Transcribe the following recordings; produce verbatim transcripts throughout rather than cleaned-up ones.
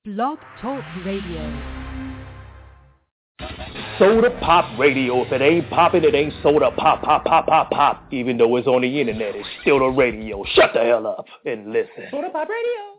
Blog Talk Radio. Soda Pop Radio. If it ain't popping, it ain't soda pop, pop, pop, pop, pop. Even though it's on the internet, it's still the radio. Shut the hell up and listen. Soda Pop Radio.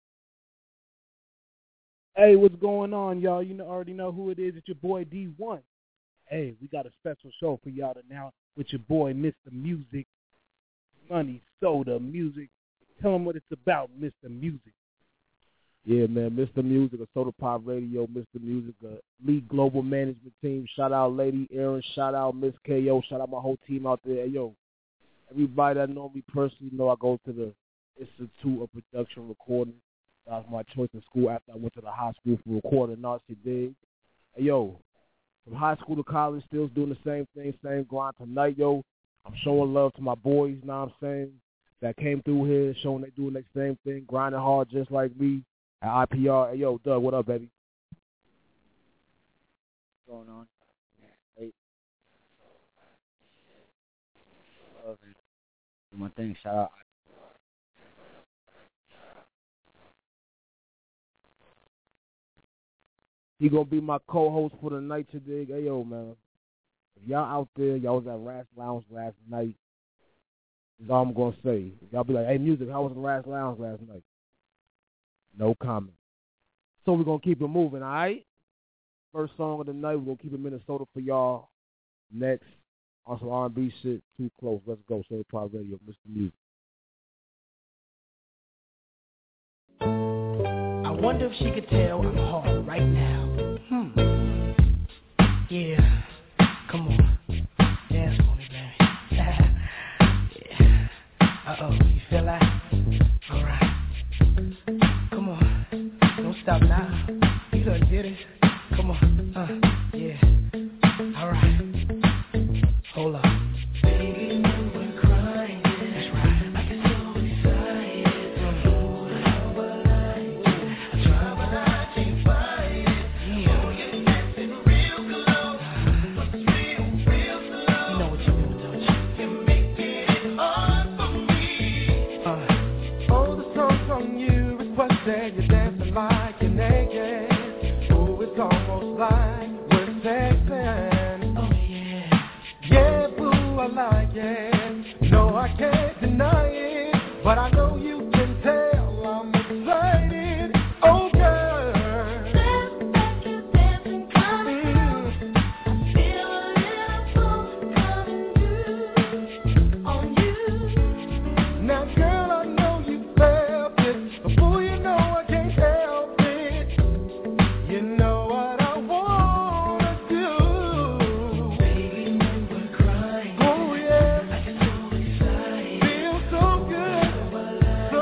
Hey, what's going on, y'all? You know, already know who it is. It's your boy D one. Hey, we got a special show for y'all tonight with your boy Mister Music, Money, Soda, Music. Tell him what it's about, Mister Music. Yeah, man, Mister Music, a Soda Pop Radio, Mister Music, a League Global Management Team. Shout out Lady Aaron, shout out Miss K O, shout out my whole team out there. Hey, yo, everybody that know me personally know I go to the Institute of Production Recording. That was my choice in school after I went to the high school for recording arts. You dig? Hey, yo, from high school to college, still doing the same thing, same grind. Tonight, yo, I'm showing love to my boys, you know what I'm saying, that came through here, showing they doing the same thing, grinding hard just like me. At I P R, hey, yo, Doug, what up, baby? What's going on? Hey. Do my thing, shout out. He gonna be my co-host for the night today. Hey, yo, man. If y'all out there, y'all was at Ras Lounge last night, that's all I'm gonna say. If y'all be like, hey, Music, how was the Ras Lounge last night? No comment. So we're going to keep it moving, all right? First song of the night, we're going to keep it Minnesota for y'all. Next, on some R and B shit, Too Close. Let's go. Soda Pop Radio, Mister Music. I wonder if she could tell I'm hard right now. Hmm. Yeah. Come on. Dance for me, baby. Yeah. Uh-oh. You feel that? All right. Don't stop now. You gonna get it. Come on. Uh, yeah. All right. Hold on. Baby, you were crying. That's right. I get so excited. Mm. I try, but I can't find it. Yeah. Oh, you're dancing real close. But it's real, real slow. You know what you're doing, don't you? You're making it hard for me. Uh. Oh, the song from you requested you dance like you're naked. Oh, it's almost like we're sexing. Oh, yeah. Yeah, boo, I like it. No, I can't deny it. But I know you can tell I'm excited. Oh, girl. Dance like you're dancing, coming through. I feel a little pull coming through on you. Now, girl, I know you felt it. But boo, you know I can't help it. You know what I wanna do. Baby, you were crying. Oh, yeah. I get so excited. Feel so good.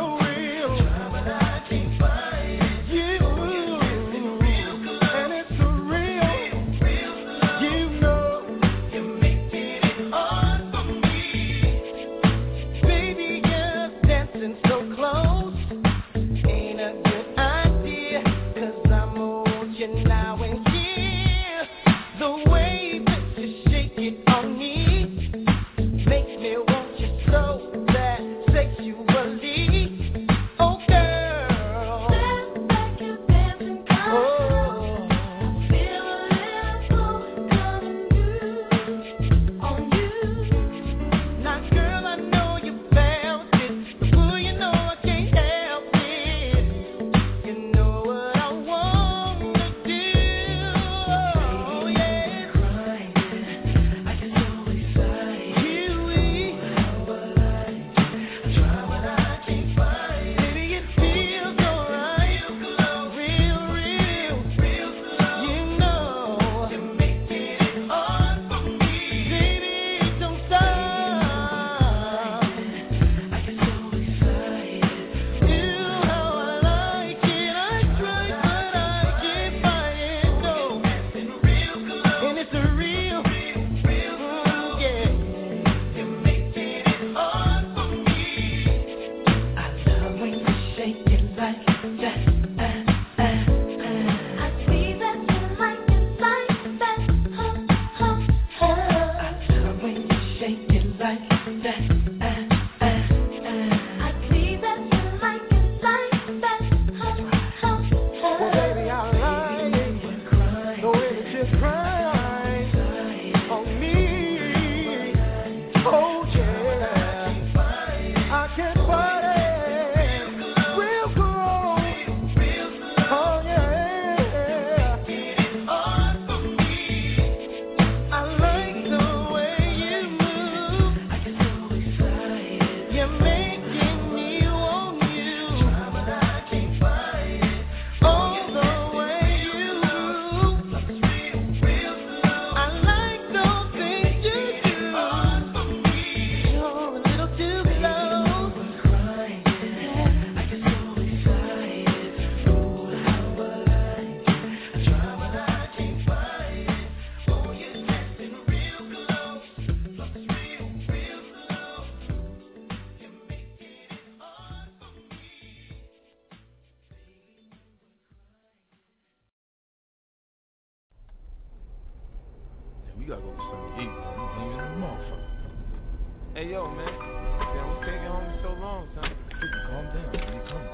You gotta go to something to eat, bro. You hungry as a motherfucker. Hey, yo, man. Damn, what's taking home so long, son? Calm down, man. He coming.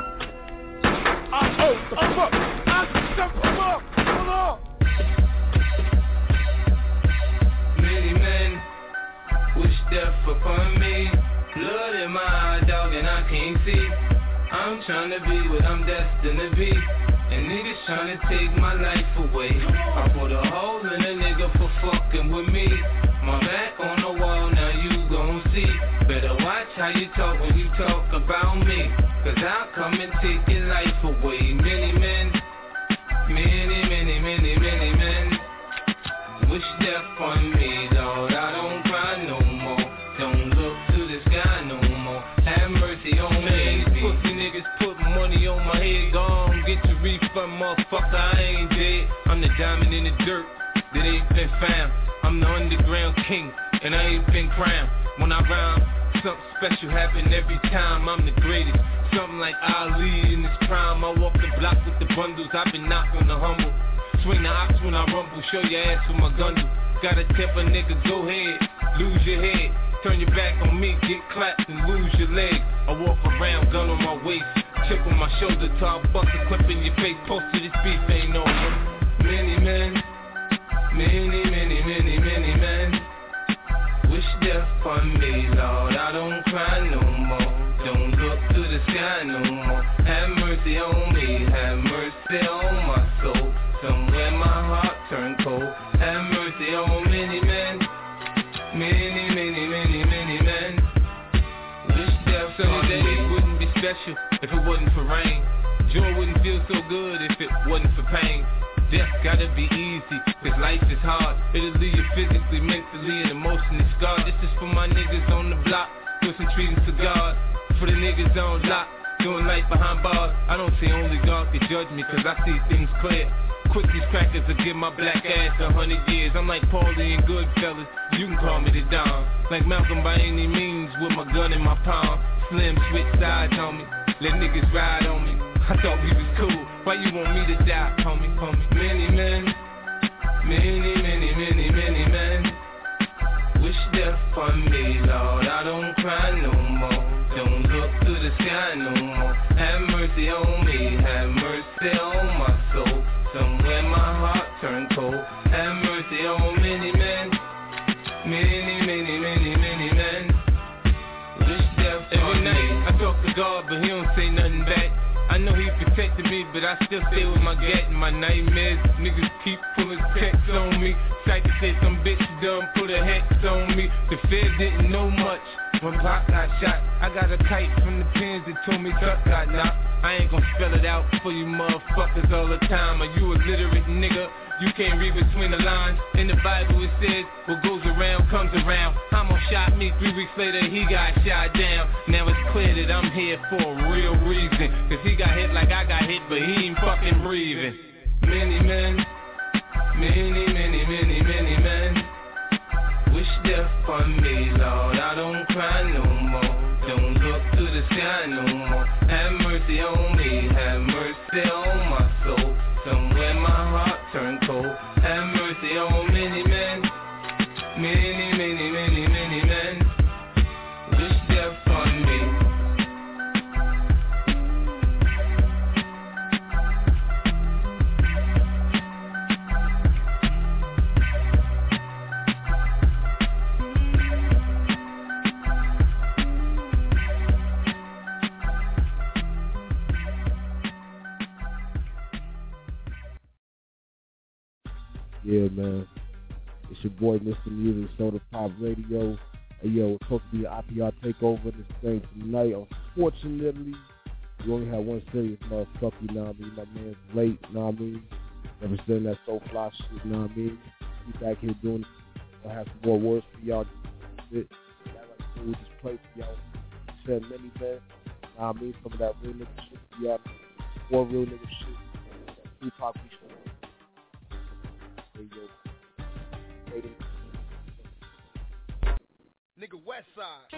Oh, oh, I'm up. I'm up. Hold on. Many men wish death upon me. Blood in my eye, dog, and I can't see. I'm trying to be what I'm destined to be. And niggas trying to take my life away. I put a hole in a nigga for fucking with me. My back on the wall, now you gon' see. Better watch how you talk when you talk about me. Cause I'll come and take your life away. Many men, many, many, many, many men wish death on me, Lord. I don't cry no more. Don't look to the sky no more. Have mercy on me. Pussy niggas put money on my head. Gone, get your refund, motherfucker. I ain't dead. I'm the diamond in the dirt that ain't been found. I'm the underground king, and I ain't been crowned. When I rhyme, something special happen every time. I'm the greatest, something like Ali in his prime. I walk the block with the bundles, I've been knocking the humble. Swing the ox when I rumble, show your ass with my gun. Gotta tip a nigga, go ahead, lose your head. Turn your back on me, get clapped and lose your leg. I walk around, gun on my waist, chip on my shoulder, till I bust a clip in your face. Post to this beef ain't over. Many men, many, many, many, many men wish death on me, Lord. I don't cry no more. Don't look to the sky no more. Have mercy on me. Have mercy on my soul. Somewhere my heart turned cold. Have mercy on many men. Many, many, many, many men wish death on me. Sunny days wouldn't be special if it wasn't for rain. Joy wouldn't feel so good if it wasn't for pain. Death gotta be easy, cause life is hard. It'll leave you physically, mentally, and emotionally scarred. This is for my niggas on the block, pushing trees and cigars. For the niggas on lock, doing life behind bars. I don't say only God can judge me, cause I see things clear. Quick these crackers will give my black ass a hundred years. I'm like Paulie and Goodfellas, you can call me the Don. Like Malcolm by any means, with my gun in my palm. Slim switch sides on me, let niggas ride on me. I thought we was cool, why you want me to die, homie, homie? Many men, many, many, many, many men wish death on me, Lord. I don't cry no more. Don't look to the sky no more. Have mercy on me. Have mercy on my soul. Somewhere my heart turned cold. Have mercy on many men. Many, many, many, many men wish death on me. Every night I talk to God, but he don't say nothing back. I know he protected me, but I still stay with my gat and my nightmares. Niggas keep pulling texts on me. Psychic said some bitch done put a hex on me. The Fed didn't know much when Pop got shot. I got a kite from the pins that told me Tuck got knocked. I ain't gon' spell it out for you motherfuckers all the time. Are you a literate nigga? You can't read between the lines. In the Bible it says, what goes around comes around. Homo shot me, three weeks later he got shot down. Now it's clear that I'm here for a real reason. Cause he got hit like I got hit, but he ain't fucking breathing. Many men, many, many, many, many men wish death on me, Lord. I don't cry no more. Don't look to the sky no more. Have mercy on me. Have mercy on my soul. Somewhere my heart turned cold. Have mercy on many men. Many, many, many, many men wish death on me. Yeah, man. It's your boy, Mister Music, Soda Pop Radio. Hey, yo, it's supposed to be an I P R takeover this thing tonight. Unfortunately, we only have one serious motherfucker, you know what I mean? My man's late, you know what I mean? Representing that soul fly shit, you know what I mean? Be back here doing it. I'll have some more words for y'all. Shit. That right there, we just play for y'all. Said many men, you know what I mean? Some of that real nigga shit for y'all. More real nigga shit. Tupac, we should. Nigga, West Side.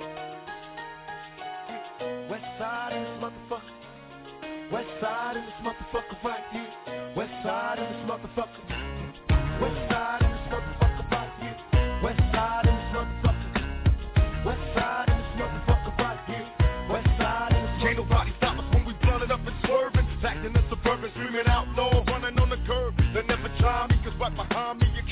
West Side in this motherfucker. West Side in this motherfucker right here. West Side in this motherfucker. West Side in this motherfucker.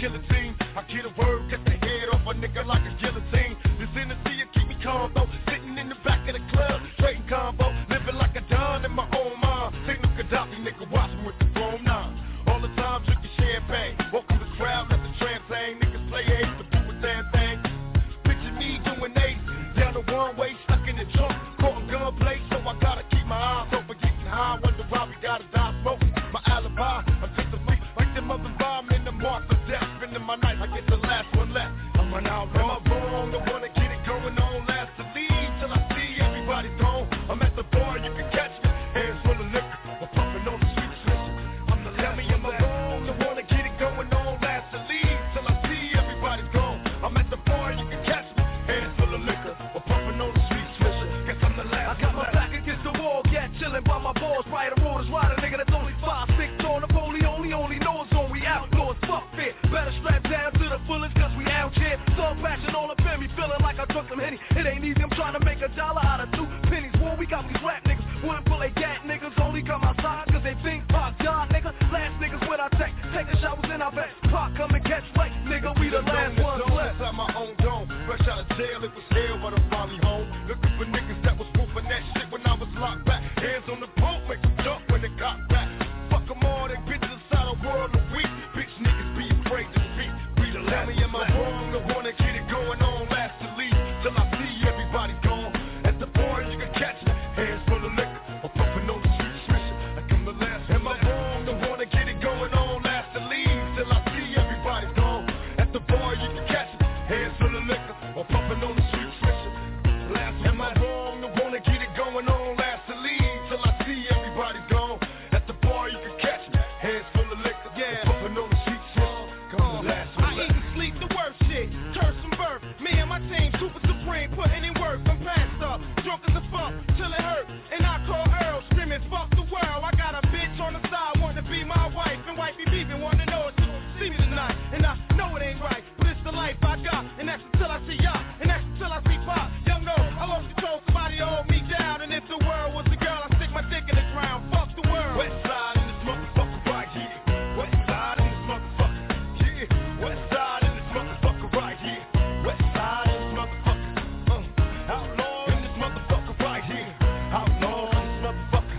killer team. I get a word, cut the head off a nigga like a guillotine. This Hennessy will keep me calm though. Sitting in the back of the club, trading combo, living like a don in my own mind. Signal Gaddafi, nigga, watch me with the chrome nine. All the time drinking champagne, walking the crowd, let the tramp hang. Niggas play ace, the boo with damn thing. Picture me doing ace, down the one way, stuck in the trunk, caught in gunplay, so I gotta keep my eyes open, getting high. Wonder why we gotta die smoking. My alibi, I'm just a freak, like them other bomb in the mark of death. Spending my night, I get the last one left. I'm an outlaw, am I wrong? I wanna get it going on, last to leave till I see everybody gone. I'm at the bar, you can catch me, hands full of liquor, I'm pumping on the sweet switcher. I'm the tell me, am I wrong? I wanna get it going on, last to leave till I see everybody gone. I'm at the bar, you can catch me, hands full of liquor, I'm pumping on the sweet switcher. Guess I'm the last. I got my back against the wall, yeah, chilling by my balls, right a road is right, a nigga that's only five, six, on the pony, only, only knows when we outlaws, fuck fear. Better strap down to the fullest, cause we out here. Some passion all up in me, feeling like I took some Henny. It ain't easy, I'm trying to make a dollar out of two pennies. Boy, we got these rap niggas, wouldn't pull a gat niggas, only come outside, cause they think Pop John, nigga. Last niggas when I take, take the showers in our back. Pop come and catch flight, nigga, we the last ones left. Inside my own dome, fresh out of jail, it was hell, but I'm finally home. Looking for niggas that was proofing that shit when I was locked back. Hands on the pole, make them jump when they got back. Fuck them all, they bitches inside a world of weak. Bitch niggas be afraid to speak. We the last. Tell me, am I wrong? I wanna get it going on, last to leave till I see everybody gone. At the bar, you can catch me, hands full of liquor, I'm pumping on the street swisher. Like I'm the last. Am I wrong? I wanna get it going on, last to leave till I see everybody gone. At the bar, you can catch me, hands full of liquor, I'm pumping on the street swisher. Last. Am I wrong? I wanna get it going on, last to leave till I see everybody gone. At the bar, you can catch me, hands full of liquor, yeah, I'm pumping on the street swisher. Come the last one. I eat and sleep the worst shit, curse from birth. Me and my team, super supreme, putting in work. I'm passed up, drunk as a fuck, till it hurt. And I call Earl, screaming, fuck the world. I got a bitch on the side, want to be my wife. And wifey beefing, want to know if she gon' see me tonight. And I know it ain't right, but it's the life I got. And that's until I see y'all, and that's until I see Pop. Young no, I lost control, somebody hold me down. And if the world was a girl, I stick my dick in the ground. Fuck the world. West side in this motherfucker right here. West side in this motherfucker, yeah. West side in this motherfucker right here. West side in this motherfucker, uh. Outlaw in this motherfucker right here. Outlaw in this motherfucker,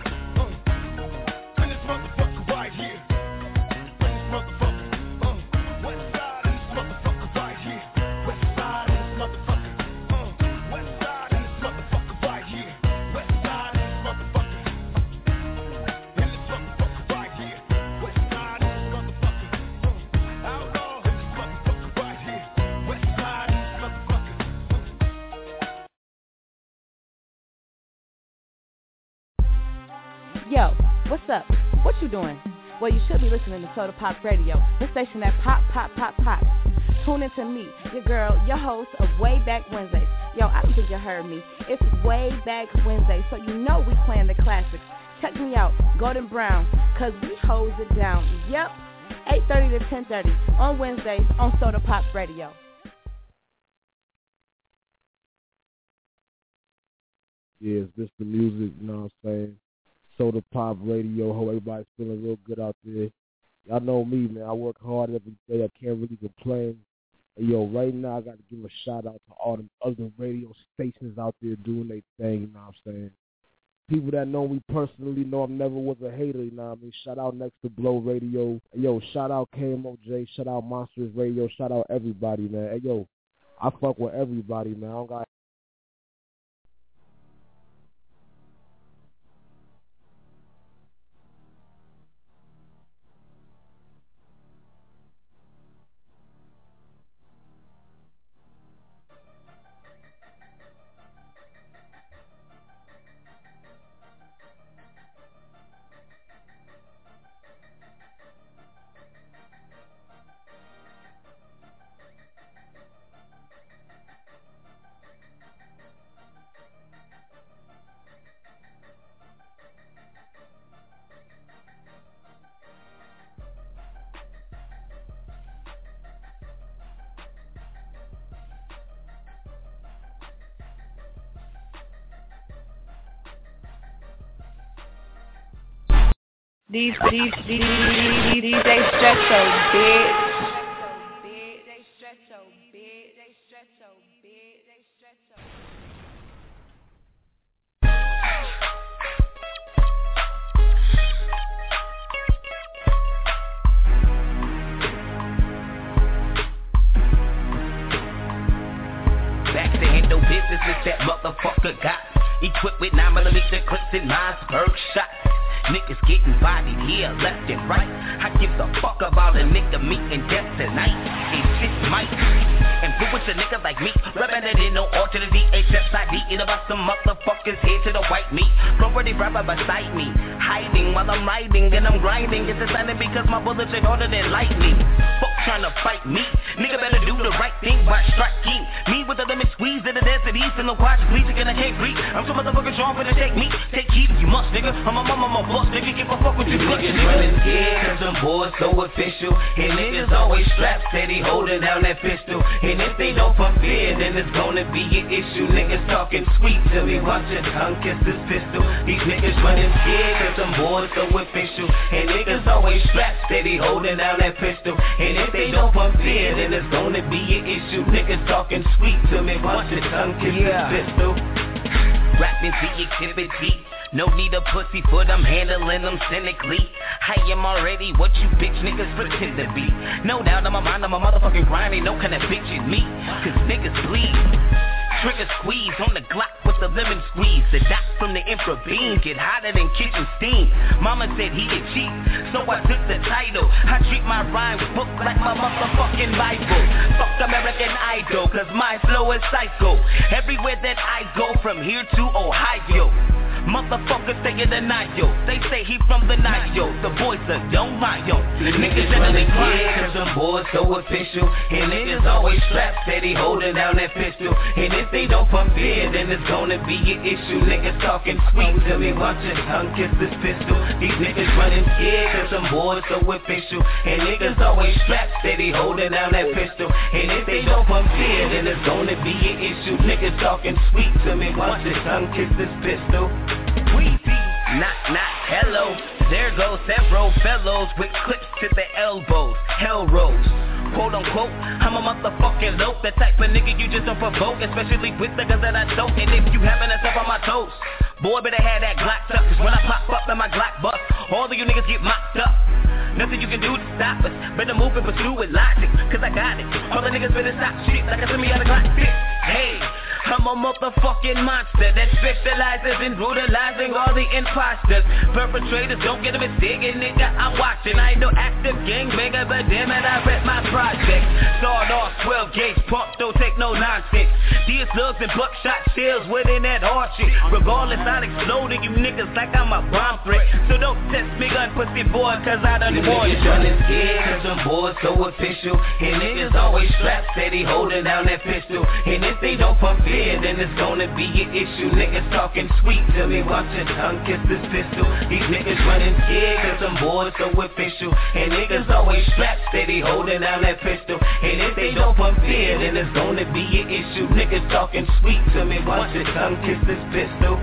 uh. In this motherfucker right here. In this motherfucker, uh. West side in this motherfucker right here. West side in this motherfucker, uh. West side in this motherfucker right here. West side in this motherfucker, uh. In this motherfucker right here. West side in this motherfucker, uh. Outlaw in this motherfucker right here. West side in this motherfucker. Yo, what's up? What you doing? Well, you should be listening to Soda Pop Radio, the station that pop, pop, pop, pop. Tune in to me, your girl, your host of Way Back Wednesdays. Yo, I don't think you heard me. It's Way Back Wednesday, so you know we playing the classics. Check me out, Golden Brown, cause we hose it down. Yep, eight thirty to ten thirty on Wednesdays on Soda Pop Radio. Yeah, it's just the music, you know what I'm saying? Soda Pop Radio, hope everybody's feeling real good out there. Y'all know me, man. I work hard every day. I can't really complain. And yo, right now I got to give a shout out to all the other radio stations out there doing their thing, you know what I'm saying? People that know me personally know I never was a hater, you know what I mean? Shout out Next to Blow Radio. Hey, yo, shout out K M O J. Shout out Monsters Radio. Shout out everybody, man. Hey, yo, I fuck with everybody, man. I don't got These, these, these, these, these, they stress so bitch. in Mossberg shots. Niggas getting bodied here, left and right. I give a fuck about a nigga meeting death tonight. It shit might influence a nigga like me. Rapping it in no alternate D H S I D. Eat about some motherfuckers here to the white meat. Property rapper beside me, hiding while I'm riding and I'm grinding. It's exciting because my bullets are harder than lightning. Fuck trying to fight me. Nigga better do the right thing by striking me with the lemon squeeze in the desert east and the watch bleaching and I can't breathe. I'm so motherfucking strong for to take me. Take heed, you must, nigga. I'm a mama, I'm a boss, nigga. Give a fuck with you, niggas running scared cause them boys so official. And niggas always strapped, steady holding down that pistol. And if they don't pump fear, then it's gonna be an issue. Niggas talking sweet till me, watch your tongue kiss this pistol. These niggas running scared cause them boys so official. And niggas always strapped, steady holding down that pistol. And if they don't pump fear, then it's gonna be an issue. Niggas talking sweet till me, watch your tongue kiss yeah. this pistol. Rapping the exhibit D. No need a pussy foot, I'm handling them cynically. I am already what you bitch niggas pretend to be. No doubt on my mind, I'm a motherfucking grind. Ain't no kind of bitch in me, cause niggas bleed. Trigger squeeze on the Glock with the lemon squeeze. The dot from the infra beam get hotter than kitchen steam. Mama said he get cheap, so I took the title. I treat my rhyme book like my motherfucking Bible. Fuck American Idol, cause my flow is psycho. Everywhere that I go from here to Ohio, motherfuckers say in denial. They say he from the Nile. The boys are don't Mayo. Niggas in the kid cause them boys so official. And niggas always strapped, steady holding down that pistol. And if they don't pump fear, then it's gonna be an issue. Niggas talking sweet till me watch your tongue kiss this pistol. These niggas running scared cause them boys so official. And niggas always strapped, steady holding down that pistol. And if they don't pump fear, then it's gonna be an issue. Niggas talking sweet till me watch your tongue kiss this pistol. Weezy, knock, knock, hello. There goes several fellows with clips to the elbows. Hell rose, quote unquote. I'm a motherfucking lope. The type of nigga you just don't provoke, especially with the guns that I tote. And if you having a step on my toes, boy, better have that Glock tuck. Cause when I pop up in my Glock bust, all of you niggas get mocked up. Nothing you can do to stop us. Better move and pursue with logic, cause I got it. All the niggas better stop shit like I send me out of Glock six. Hey, I'm a motherfucking monster that specializes in brutalizing all the imposters. Perpetrators don't get a mistake, nigga, I'm watching. I ain't no active gangbanger, but damn it, I rep my project. Sawed off, twelve gauge pump, don't take no nonsense. These slugs and buckshot shells within that hard shit. Regardless, I'll explode you niggas like I'm a bomb threat. So don't test me, gun pussy boy, cause I done warned you. Niggas running scared cause them boys so official. And niggas always strapped, steady holding down that pistol. And if they don't pump fear, then it's gonna be an issue. Niggas talking sweet till me watch your tongue kiss this pistol. These niggas running scared cause them boys so official. And niggas always strapped, steady holding down that pistol. And if they don't pump fear, then it's gonna be an issue. Niggas talking sweet till me watch your tongue kiss this pistol.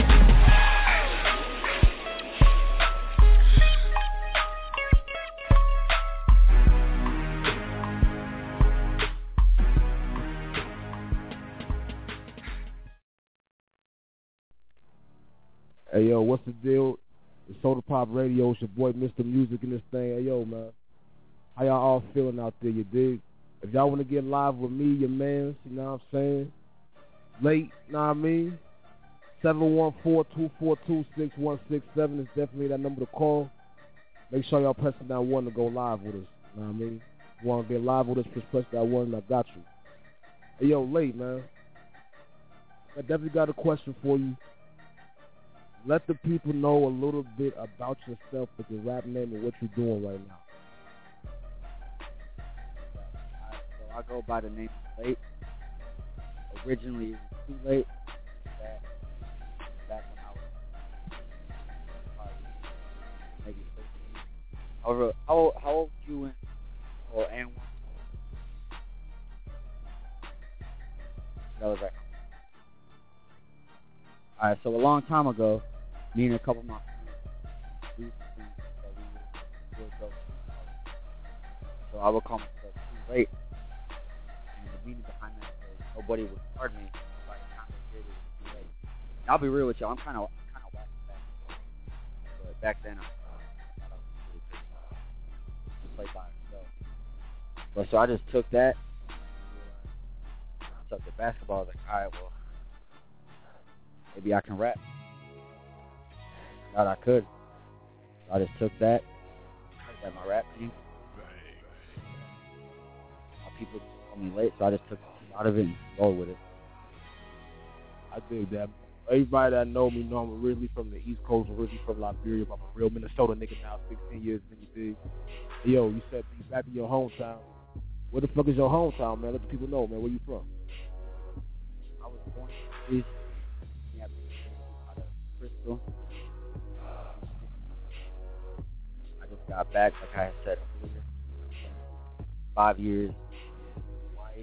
Hey, yo, what's the deal? It's Soda Pop Radio. It's your boy, Mister Music, in this thing. Hey, yo, man. How y'all all feeling out there, you dig? If y'all want to get live with me, your mans, you know what I'm saying? Late, you know what I mean? seven one four, two four two, six one six seven is definitely that number to call. Make sure y'all pressing that one to go live with us, you know what I mean? If you want to get live with us, just press that one and I got you. Hey, yo, Late, man. I definitely got a question for you. Let the people know a little bit about yourself with your rap name and what you're doing right now. So I go by the name of Late. Originally, it was Too Late. Back, back when I was probably maybe thirteen. However, how, how old were you in, or and one? That was right. Alright, so a long time ago, me and a couple of my friends, we used to think that we would, would go. So I would call myself Too Late. And the meaning behind that is nobody would card me by the time they did it was too late. And I'll be real with you, I'm kind of kind of whack back. But back then, I thought I was really good. To play by myself. But so I just took that. I took the basketball. I was like, alright, well, maybe I can rap. Thought I could. So I just took that. Made that my rap name. My people call me late, so I just took a lot of it and rolled with it. I dig that. Everybody that know me know I'm originally from the East Coast, originally from Liberia, but I'm a real Minnesota nigga now, sixteen years in, you dig? Hey, yo, you said be back in your hometown. Where the fuck is your hometown, man? Let the people know, man. Where you from? I was born in East, yeah, out of Crystal. I just got back, like I said earlier. Five years. Hawaii.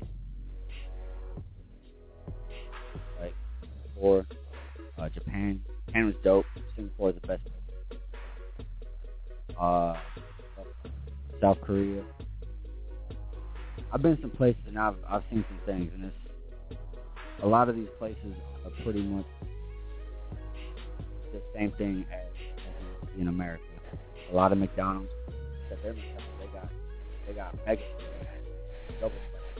Like, before. Uh, Japan. Japan was dope. Singapore is the best place. Uh, South Korea. I've been some places and I've I've seen some things, and it's a lot of these places are pretty much the same thing as, as in America. A lot of McDonald's, that they're McDonald's, they got they got mega double.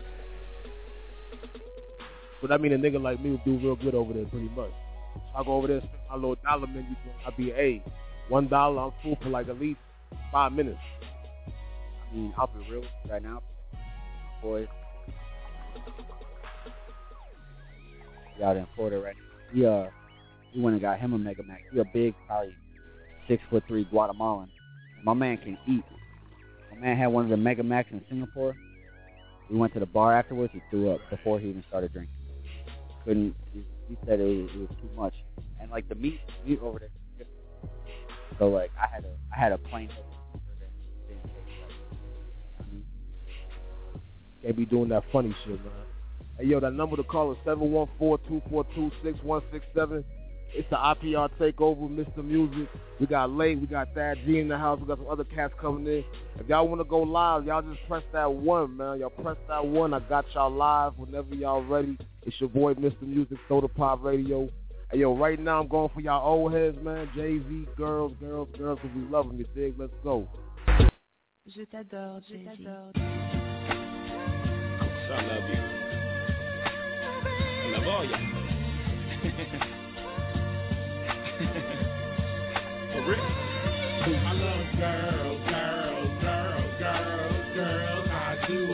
So that mean a nigga like me would do real good over there, pretty much. So I go over there, spend my little dollar menu, I be a one dollar, I'm full for like at least five minutes. I mean, I'll be real right now. Boys, he out in Florida right now. He uh, he went and got him a Mega Max. He a big, probably six foot three Guatemalan. My man can eat. My man had one of the Mega Max in Singapore. We went to the bar afterwards. He threw up before he even started drinking. Couldn't. He, he said it was, it was too much. And like the meat, meat over there. So like I had a, I had a plain. They be doing that funny shit, man. Hey, yo, that number to call is seven one four, two four two, six one six seven. It's the I P R Takeover, Mister Music. We got Late, we got Thad G in the house, we got some other cats coming in. If y'all want to go live, y'all just press that one, man. Y'all press that one. I got y'all live whenever y'all ready. It's your boy, Mister Music, Soda Pop Radio. Hey, yo, right now I'm going for y'all old heads, man. Jay-Z, girls, girls, girls, because we love them, you dig? Let's go. Je t'adore, Jay-Z. I love you. I love all y'all. For real. I love girls, girls, girls, girls, girls. I do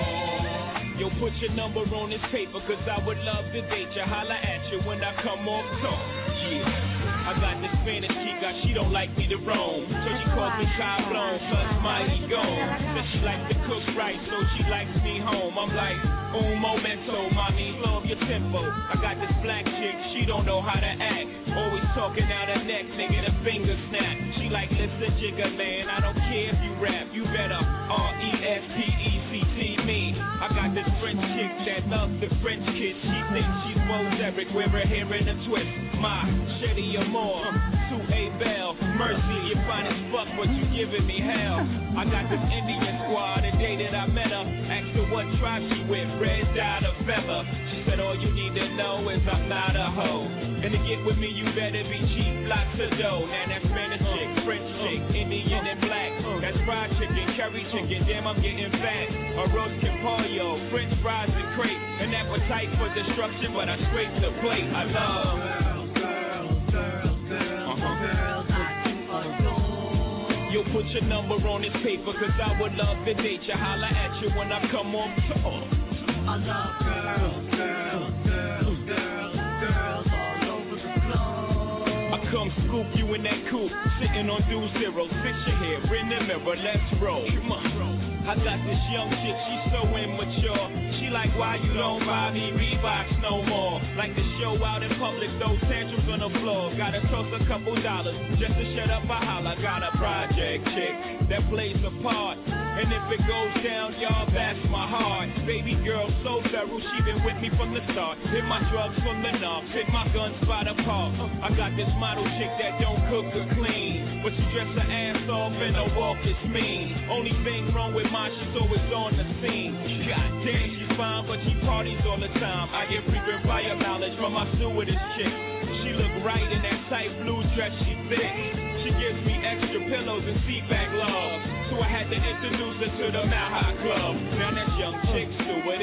adore. Yo, put your number on this paper, cause I would love to date you. Holla at you when I come off talk. Yeah. I got this Spanish chica, she don't like me to roam. So she calls me Kai Blown, plus my ego. Says she likes to cook right, so she likes me home. I'm like, un momento, mommy, love your tempo. I got this black chick, she don't know how to act. Always talking out her neck, nigga, the finger snap. She like, listen, jigga, man, I don't care if you rap. You better R E S P E C T me. I got this French chick that loves the French kids. She thinks she's Bo Derek, wear her hair in a twist. My Shetty Amore, to A Bell, Mercy, you're fine as fuck, but you giving me hell. I got this Indian squad, the day that I met her. Asked her what tribe she with, red dot or feather. She said all you need to know is I'm not a hoe. And to get with me, you better be cheap, lots of dough. Now that's Spanish chick, French chick, Indian and black. That's fried chicken, curry chicken, damn I'm getting fat. A roast campollo, French fries and crepe. An appetite for destruction, but I scrape the plate. I love girls, girls, girls, girls, uh-huh. girls I do adore. Yo, put your number on this paper, cause I would love to date you. Holla at you when I come on tour. I love girls, girls, girls, girls, girls all over the globe. I come scoop you in that coupe, sitting on dual zeros. Fix your hair in the mirror, let's roll. Come on. I got this young chick, she's so immature. She like, why you don't buy me Reeboks no more? Like to show out in public, those tantrums on the floor. Gotta toss a couple dollars just to shut up a holler. Got a project chick that plays a part. And if it goes down, y'all, that's my heart. Baby girl, so thorough, she been with me from the start. Hit my drugs from the knob, hit my gun spot apart. I got this model chick that don't cook or clean, but she dress her ass off and her walk is mean. Only thing wrong with mine, she's always on the scene. God damn, she's fine, but she parties all the time. I get frequent fire knowledge from my stewardess chick. She look right in that tight blue dress, she thick. She gives me extra pillows and seat back love. So I had to introduce her to the Mile High Club. Now that's young chick stewardess.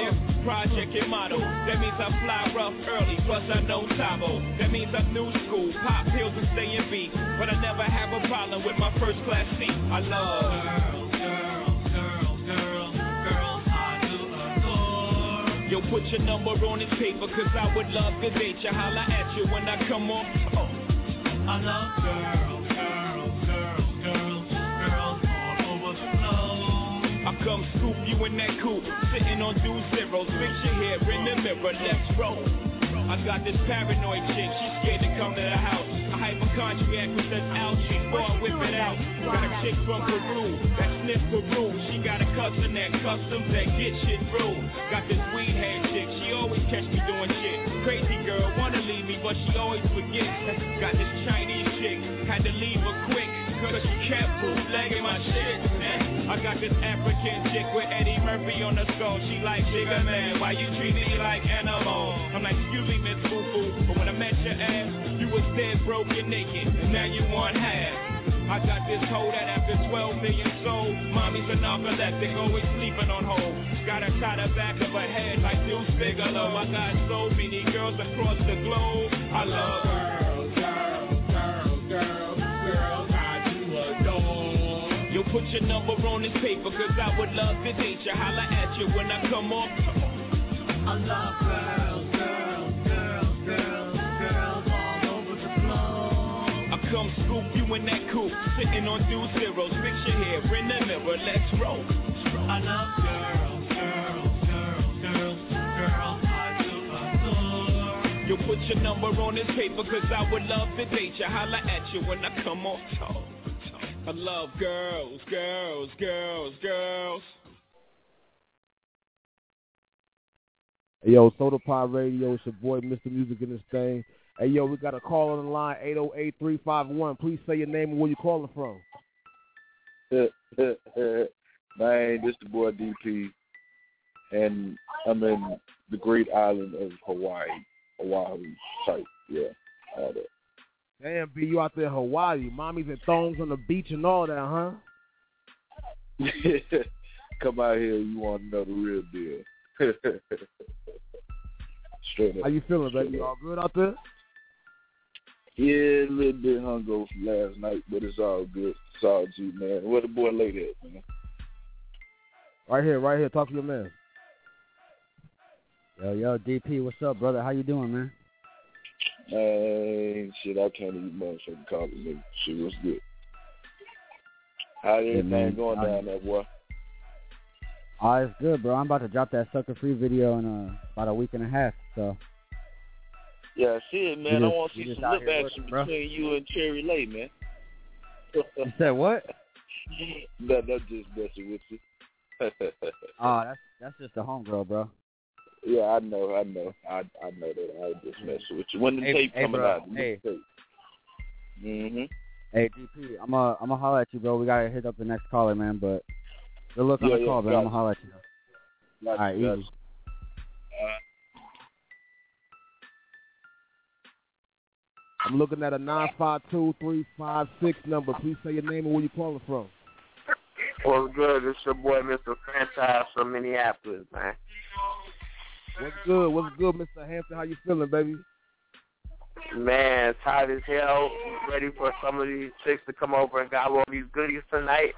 project and motto. That means I fly rough early, plus I know Tabo. That means I'm new school, pop pills and stay in beat. But I never have a problem with my first class seat. I love girls, girls, girls, girls, girls, I do adore. Yo, put your number on this paper, cause I would love to date you. Holla at you when I come off. Oh. I love girls, girls, girls, girls, girls all over the floor. I come scoop you in that coupe, sitting on two zeros. Fix your hair in the mirror, let's roll. I got this paranoid chick, she's scared to come to the house. A hypochondriac with that algae, boy, I whip it out. Got a chick from Peru, that sniff Peru. She got a cousin that customs that get shit through. Got this weed head chick, she always catch me doing shit. Crazy girl, wanna leave me, but she always forgets. Got this Chinese chick, had to leave her quick, cause she kept bootlegging my shit, man. I got this African chick with Eddie Murphy on the skull. She like, bigger man, why you treat me like animal? I'm like, excuse me, Miss Boo Boo, but when I met your ass, you was dead, broke, and naked, and now you want half. I got this hoe that after twelve million sold, mommy's a narcoleptic, always sleeping on hold. Got her tie the back of her head like Deuce Bigelow. I got so many girls across the globe. I love girls, girls, girls, girls, girls, I do adore. Yo, put your number on this paper, cause I would love to date you. Holla at you when I come off. I love girls, girls, girls, girls, girls all over the floor. I come scoop you in that coupe, sitting on two zeros. Fix your hair in the mirror, let's roll. I love girls, girls, girls, girls, girls, I do adore. Yo, put your number on this paper, cause I would love to date you. Holla at you when I come off talk. I love girls, girls, girls, girls. Hey, yo, Soda Pop Radio, it's your boy, Mister Music in this thing. Hey, yo, we got a call on the line, eight oh eight, three five one. Please say your name and where you calling from. Man, this the boy D P, and I'm in the great island of Hawaii. Hawaii type, yeah, all that. Damn, B, you out there in Hawaii. Mommies and thongs on the beach and all that, huh? Come out here, you want to know the real deal. Straight up. How you feeling, Straight baby? up. All good out there? Yeah, a little bit hungover from last night, but it's all good. It's all G, man. Where the boy lady at, man? Right here, right here. Talk to your man. Yo, yo, D P, what's up, brother? How you doing, man? Man, shit, I can't even motherfucking call it, nigga. Shit was good. How everything man. going I- down there, boy? Oh, it's good, bro. I'm about to drop that Sucker Free video in uh, about a week and a half, so. Yeah, shit, man. You I just- want to you see just some out lip here action working, bro. between you and Cherry Lay, man. You said what? No, that's just messing with you. Oh, that's that's just a homegirl, bro. Yeah, I know, I know. I I know that. I was just messing with you. When the Hey, tape hey, coming bro. out? the Hey. tape. Mm-hmm. Hey, D P, I'm going I'm to holler at you, bro. We got to hit up the next caller, man, but good luck on Yeah, the yeah, call, man. got I'm you. going to holler at you. Got All right, you, got easy. I'm looking at a nine five two, three five six number. Please say your name and where you calling from. What's good? It's your boy, Mister Franchise from Minneapolis, man. What's good? What's good, Mister Hampton? How you feeling, baby? Man, tired as hell. Ready for some of these chicks to come over and gobble all these goodies tonight.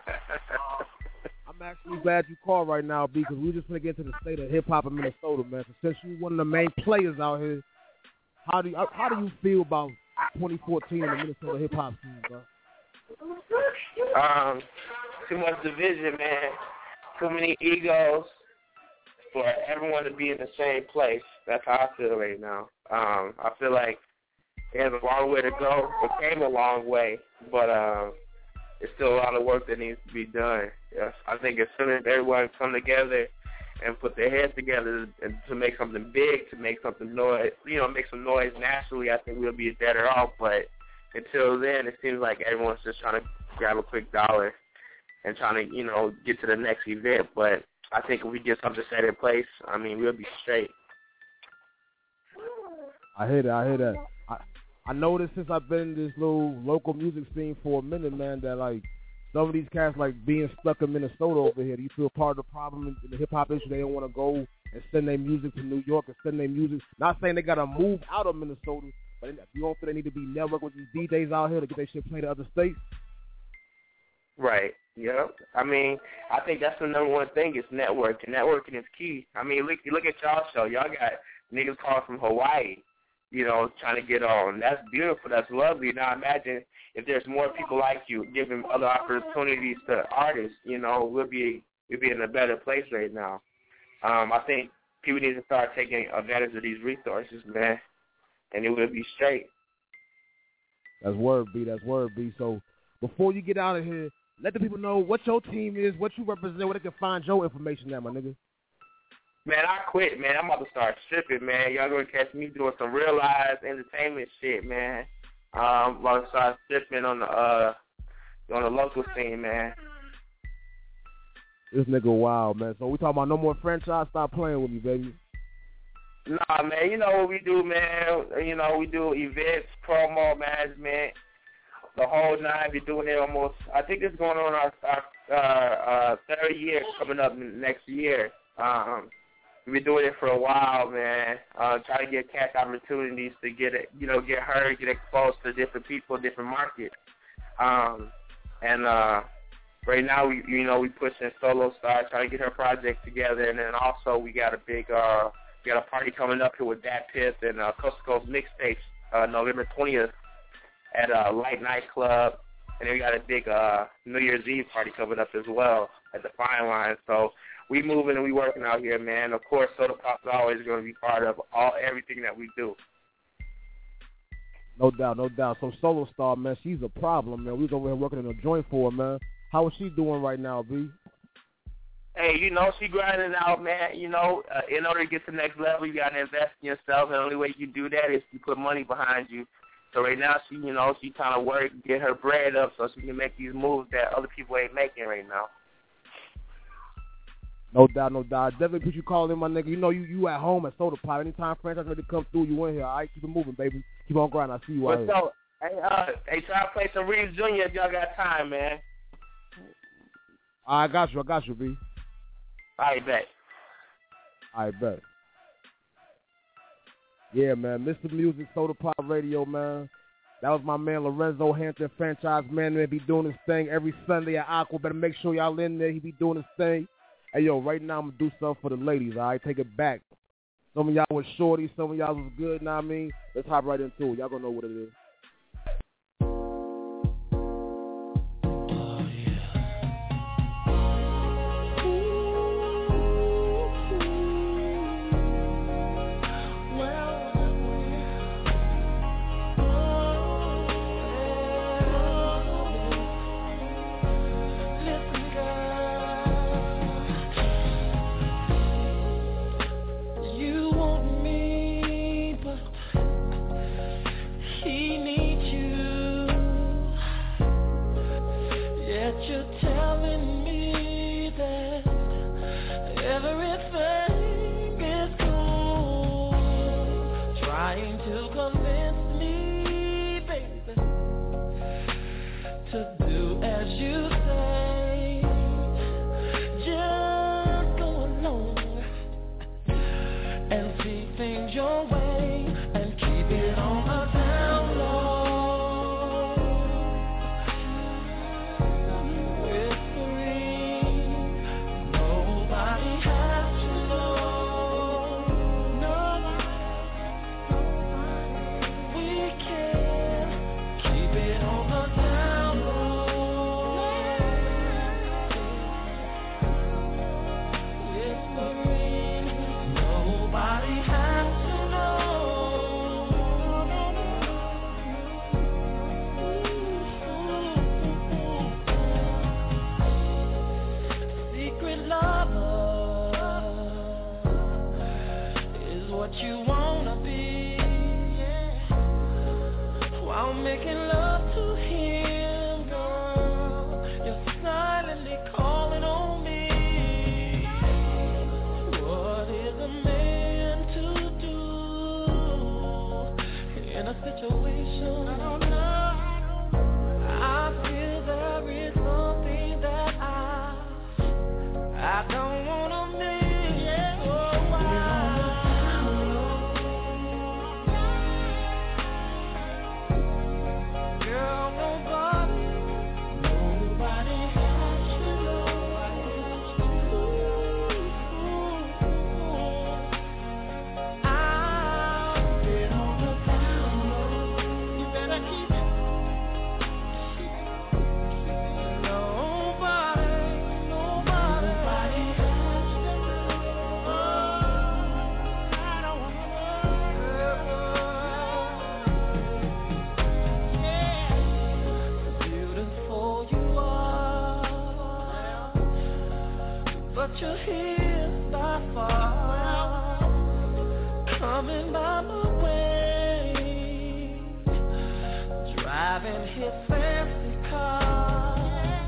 I'm actually glad you called right now, B, because we just want to get into the state of hip hop in Minnesota, man. So since you're one of the main players out here, how do you how do you feel about twenty fourteen in the Minnesota hip hop scene, bro? um, too much division, man. Too many egos for everyone to be in the same place. That's how I feel right now. Um, I feel like there's a long way to go. It came a long way, but um, there's still a lot of work that needs to be done. Yes, I think as soon as everyone come together and put their heads together and to make something big, to make something noise, you know, make some noise naturally, I think we'll be better off. But until then, it seems like everyone's just trying to grab a quick dollar and trying to, you know, get to the next event. But I think if we get something set in place, I mean, we'll be straight. I hear that. I hear that. I I noticed since I've been in this little local music scene for a minute, man, that like some of these cats like being stuck in Minnesota over here. Do you feel part of the problem in the hip hop issue? They don't want to go and send their music to New York and send their music. Not saying they got to move out of Minnesota, but if you don't feel they need to be network with these D Js out here to get their shit played in other states. Right. Yep. I mean, I think that's the number one thing is networking. Networking is key. I mean, look, look at y'all show. Y'all got niggas calling from Hawaii, you know, trying to get on. That's beautiful. That's lovely. Now imagine if there's more people like you giving other opportunities to artists, you know, we'll be we'll be in a better place right now. Um, I think people need to start taking advantage of these resources, man, and it will be straight. That's word, B. That's word, B. So before you get out of here, let the people know what your team is, what you represent, where they can find your information at, my nigga. Man, I quit, man. I'm about to start stripping, man. Y'all gonna catch me doing some real live entertainment shit, man. Um, I'm about to start stripping on the uh on the local scene, man. This nigga wild, man. So we talking about no more franchise. Stop playing with me, baby. Nah, man. You know what we do, man. You know we do events, promo, management, the whole nine. We're doing it almost. I think it's going on our, our uh, uh, third year coming up next year. Um, we've been doing it for a while, man. Uh, trying to get cash opportunities to get it, you know, get heard, get exposed to different people, different markets. Um, and uh, right now, we, you know, we pushing Solo Star, trying to get her project together, and then also we got a big, uh, we got a party coming up here with Dat Piff and uh, Coast to Coast Mixtapes, uh, November twentieth at uh, Light Nightclub, and then we got a big uh, New Year's Eve party coming up as well at the Fine Line. So we moving and we working out here, man. Of course, Soda Pop is always going to be part of all everything that we do. No doubt, no doubt. So Solo Star, man, she's a problem, man. We was over here working in a joint for her, man. How is she doing right now, B? Hey, you know, she grinding out, man. You know, uh, in order to get to the next level, you got to invest in yourself. And the only way you do that is you put money behind you. So right now, she, you know, she trying to work, get her bread up so she can make these moves that other people ain't making right now. No doubt, no doubt. Definitely put you call in, my nigga. You know you, you at home at Soda Pop. Anytime franchise ready to come through, you in here. All right, keep it moving, baby. Keep on grinding. I see you out here. So, hey, uh, hey, try to play some Reeves Junior if y'all got time, man. I got you. I got you, B. All right, bet. All right, bet. Yeah, man. Mister Music, Soda Pop Radio, man. That was my man Lorenzo Hampton, franchise man. They be doing his thing every Sunday at Aqua. Better make sure y'all in there. He be doing his thing. Hey, yo, right now I'm going to do something for the ladies, all right? Take it back. Some of y'all was shorty. Some of y'all was good, know what I mean? Let's hop right into it. Y'all going to know what it is. He but you're here by far, coming by my way, driving his fancy car,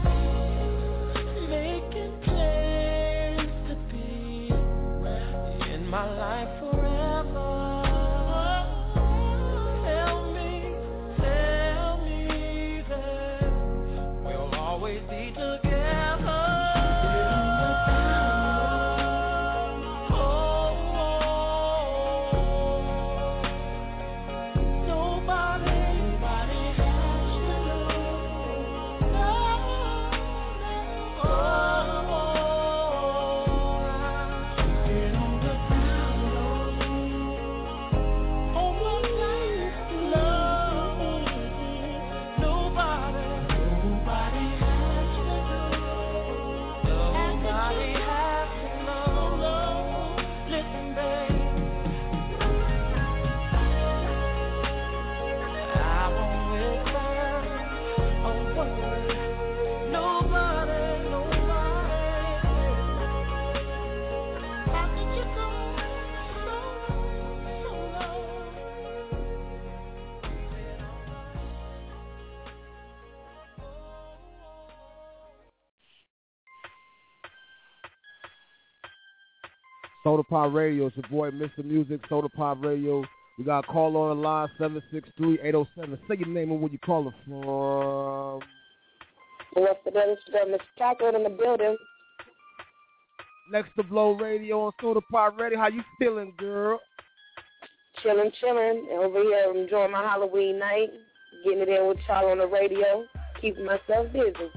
making plans to be in my life forever. Tell me, tell me that we'll always be together. Soda Pop Radio, it's your boy Mister Music, Soda Pop Radio. We got a call on the line, seven six three, eight oh seven. Say your name and where you calling from. What's the deal? It's your girl, Miss Chocolate in the building. Next to Blow Radio on Soda Pop Radio. How you feeling, girl? Chilling, chilling. Over here enjoying my Halloween night, getting it in with y'all on the radio, keeping myself busy.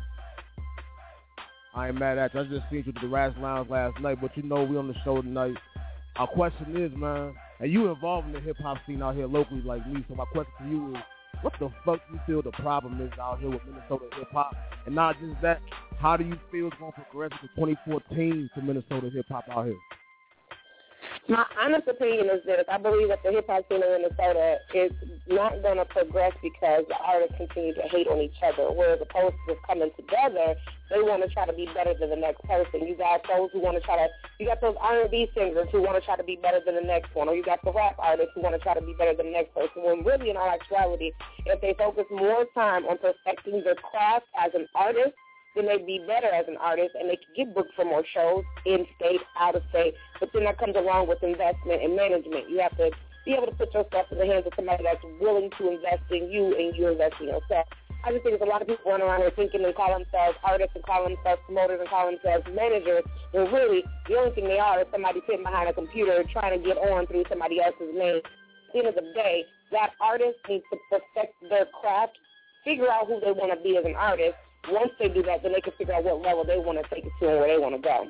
I ain't mad at you. I just seen you at the Ras Lounge last night, but you know we on the show tonight. Our question is, man, and you involved in the hip-hop scene out here locally like me, so my question to you is, what the fuck do you feel the problem is out here with Minnesota hip-hop? And not just that, how do you feel it's going to progress into twenty fourteen to Minnesota hip-hop out here? My honest opinion is this. I believe that the hip-hop scene in Minnesota is not going to progress because the artists continue to hate on each other, whereas opposed to just coming together, they want to try to be better than the next person. You got those who want to try to, you got those R and B singers who want to try to be better than the next one, or you got the rap artists who want to try to be better than the next person, when really in all actuality, if they focus more time on perfecting their craft as an artist, then they'd be better as an artist, and they could get booked for more shows, in-state, out-of-state. But then that comes along with investment and management. You have to be able to put yourself in the hands of somebody that's willing to invest in you and you invest in yourself. I just think there's a lot of people running around here thinking they call themselves artists and call themselves promoters and call themselves managers, when really the only thing they are is somebody sitting behind a computer trying to get on through somebody else's name. At the end of the day, that artist needs to perfect their craft, figure out who they want to be as an artist. Once they do that, then they can figure out what level they want to take it to and where they want to go.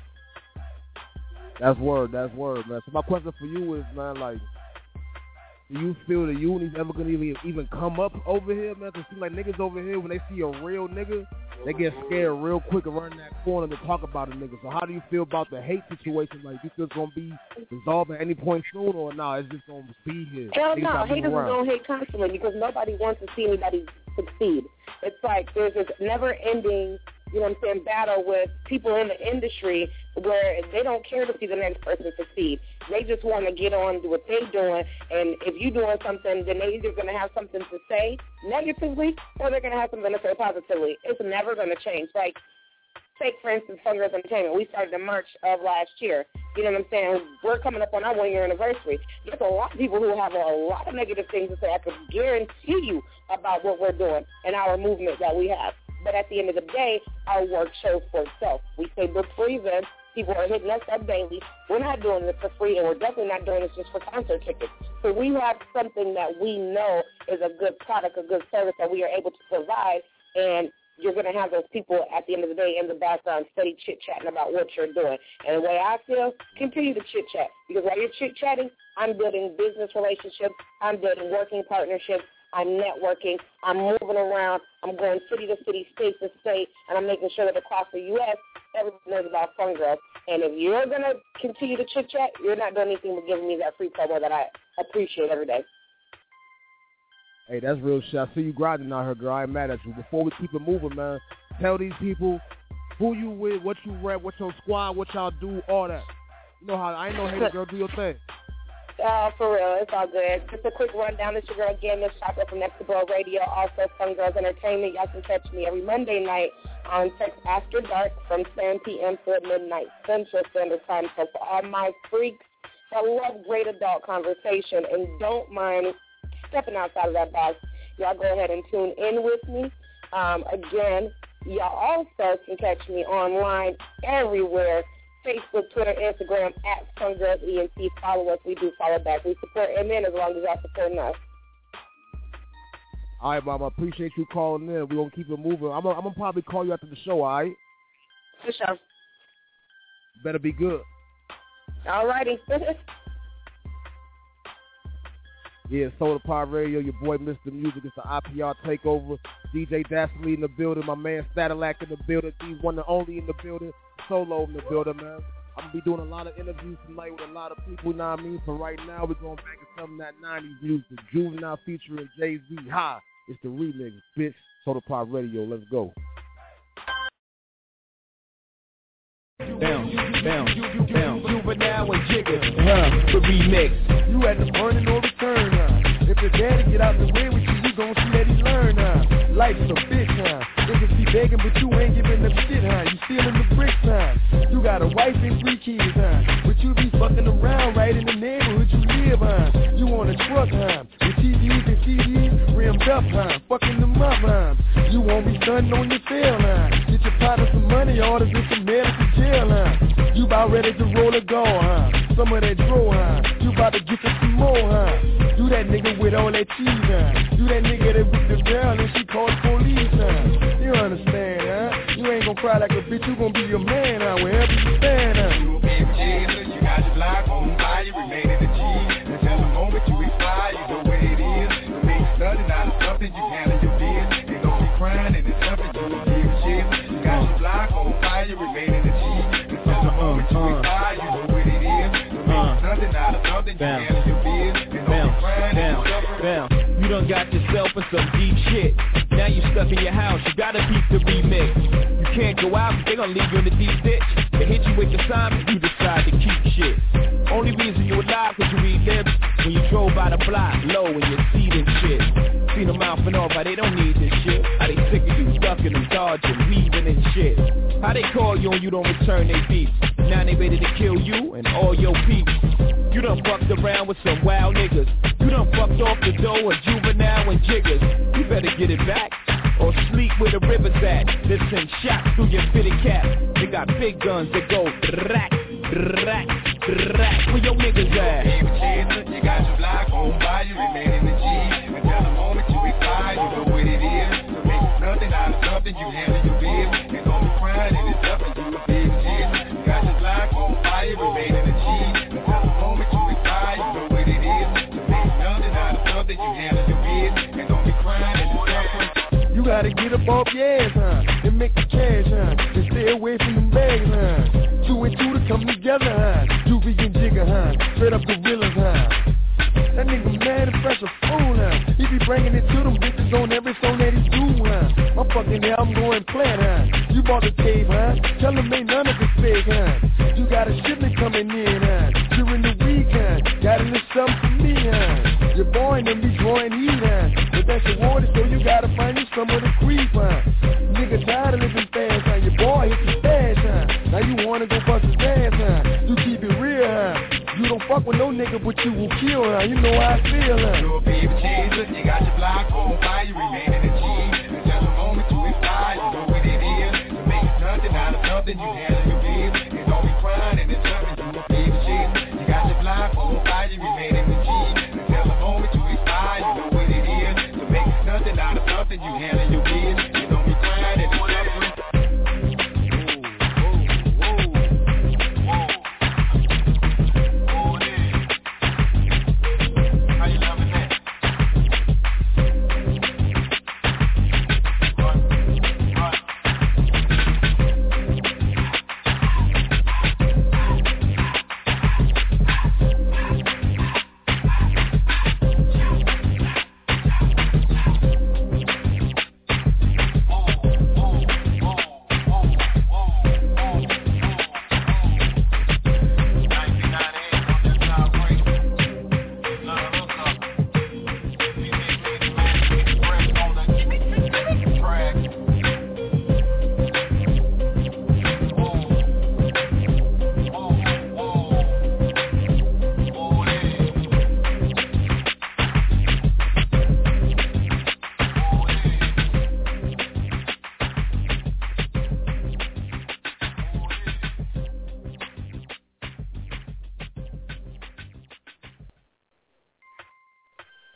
That's word, that's word, man. So my question for you is, man, like, do you feel the uni's ever going to even, even come up over here, man? Because it seems like niggas over here, when they see a real nigga, they get scared real quick and run in that corner to talk about a nigga. So how do you feel about the hate situation? Like, you think it's going to be resolved at any point soon, or no, it's just going to be here? Hell no, haters are going to hate constantly because nobody wants to see anybody succeed. It's like there's this never-ending, you know what I'm saying, battle with people in the industry where they don't care to see the next person succeed. They just want to get on, do what they're doing, and if you're doing something, then they're either going to have something to say negatively or they're going to have something to say positively. It's never going to change. Like, take, for instance, Fun Girls Entertainment. We started in March of last year. You know what I'm saying? We're coming up on our one-year anniversary. There's a lot of people who have a lot of negative things to say. I could guarantee you about what we're doing and our movement that we have. But at the end of the day, our work shows for itself. We stay booked for events. People are hitting us up daily. We're not doing this for free, and we're definitely not doing this just for concert tickets. So we have something that we know is a good product, a good service that we are able to provide, and you're going to have those people at the end of the day in the background steady chit-chatting about what you're doing. And the way I feel, continue to chit-chat. Because while you're chit-chatting, I'm building business relationships. I'm building working partnerships. I'm networking. I'm moving around. I'm going city to city, state to state, and I'm making sure that across the U S, everyone knows about Fun Girls. And if you're going to continue to chit-chat, you're not doing anything but giving me that free promo that I appreciate every day. Hey, that's real shit. I see you grinding out here, girl. I ain't mad at you. Before we keep it moving, man, tell these people who you with, what you rap, what's your squad, what y'all do, all that. You know how I ain't no hater, girl. Do your thing. Uh, for real, it's all good. Just a quick rundown. It's your girl again, Miss Chopper from Next to Bro Radio, also Sun Girls Entertainment. Y'all can catch me every Monday night on Text After Dark from ten p.m. to midnight Central Standard Time. So for all my freaks that love great adult conversation and don't mind stepping outside of that box, y'all go ahead and tune in with me. Um, again, y'all also can catch me online everywhere. Facebook, Twitter, Instagram, at Sungirls E N T. Follow us. We do follow back. We support M N as long as y'all supporting us. All right, Mama. Appreciate you calling in. We're going to keep it moving. I'm going to probably call you after the show, all right? For sure. Better be good. All righty. Yeah, Soda Pop Radio, your boy Mister Music. It's the I P R takeover. D J Dashley in the building. My man Stadalac in the building. He's one and only in the building. Solo in the building, man. I'm going to be doing a lot of interviews tonight with a lot of people, you know what I mean? So right now, we're going back to some of that nineties music. Juvenile featuring Jay-Z. Hi. It's the remix, bitch. Soda Pop Radio. Let's go. Down, down, down. Juvenile and Jigga, huh, the remix. You at the burning or return, huh? If your daddy get out the way with you, you gon' see that he learn, huh? Life's a bitch, huh? Niggas be begging, but you ain't giving them shit, huh? You stealing the bricks, huh? You got a wife and three kids, huh? But you be fucking around right in the neighborhood you live, huh? You on a truck, huh? With T Vs and C Ds rimmed up, huh? Fucking them up, huh? You won't be stunning on your tail, huh? Get your partner some money, orders with some medical jail, huh? You about ready to roll a go, huh? Some of that dro, huh? You about to get some more, huh? You that nigga with all that cheese, huh? You that nigga that with the girl and she called police, huh? You understand, huh? You ain't gonna cry like a bitch, you gonna be your man, huh? Wherever you stand, huh? You a big Jesus, you got your block on fire, you remain in the cheese. Until the moment you expire, you know what it is. You make nothing out of something, you handle your biz. Ain't gonna be crying and it's something, you a big shit. You got your block on fire, you remain in the cheese. Until the moment you expire, you know what it is. You make nothing out of something, you handle your biz. Ain't gonna be crying and it's something. Down. You done got yourself in some deep shit. Now you stuck in your house, you gotta keep the remix. You can't go out, they gon' leave you in the deep ditch. They hit you with assignment, you decide to keep shit. Only reason you alive cause you read lips. When you drove by the block, low in your seat and shit. See them mouthing off, how they don't need this shit. How they sick of you, ducking them, dodging, weaving and shit. How they call you and you don't return they beats. Now they ready to kill you and all your peeps. You done fucked around with some wild niggas. You done fucked off the door of Juvenile and Jiggers. You better get it back or sleep where the river's at. Listen, shots through your fitted cap. They got big guns that go rack, rack, rack. Where your niggas at? You got your block on fire, you remain in the G. Until the moment you expire, you know what it is. So make nothing out of something, you handle your biz. Ain't gonna be crying and it's nothing, you a big shit. You got your block on fire, you remain in the G. Until the moment you expire, you know what it is. So make nothing out of something, you handle your biz. Ain't gonna be crying and it's nothing. You gotta get up off your ass, huh? And make the cash, huh? And stay away from them bags, huh? Two and two to come together, huh? Juvie and Jigga, huh? Straight up gorillas, huh? That nigga mad and fresh a fool, huh? He be bringing it to them bitches on every song that he do, huh? My fucking album going plant, huh? You bought the tape, huh? Tell them ain't none of it fake, huh? You got a shipment coming in, huh? During the week, huh? Got a little something for me, huh? Your boy and them be drawing heat, huh? But that's your water, so you gotta find you some of the creep, huh? Nigga tired of living fast, huh? Your boy hit your stash, huh? Now you wanna go bust his ass, huh? You keep it real, huh? You don't fuck with no nigga, but you will kill, huh? You know how I feel, huh? You a baby chaser, you got your block on fire, you remain in the G. Until the moment you expire, you know what it is. You make nothing out of nothing, you handle your biz. It's gonna be crying and it's something, you a baby chaser. You got your block on fire, you remain in the G. Until the moment you expire, you know what it is. You make nothing out of nothing, you handle your biz. It's gonna be crying and it's something.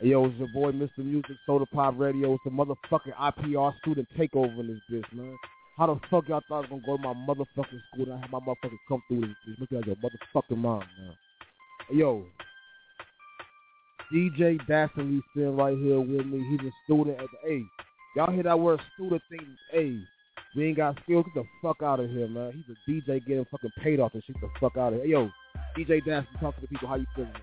Hey, yo, it's your boy, Mister Music, Soda Pop Radio. It's a motherfucking I P R student takeover in this bitch, man. How the fuck y'all thought I was going to go to my motherfucking school and I had my motherfuckers come through this bitch? Look at your motherfucking mom, man. Hey, yo, D J Dastardly sitting right here with me. He's a student at the A. Y'all hear that word student thing? Hey, we ain't got skills. Get the fuck out of here, man. He's a D J getting fucking paid off and shit. Get the fuck out of here. Hey, yo, D J Dastardly, talk to the people. How you feeling?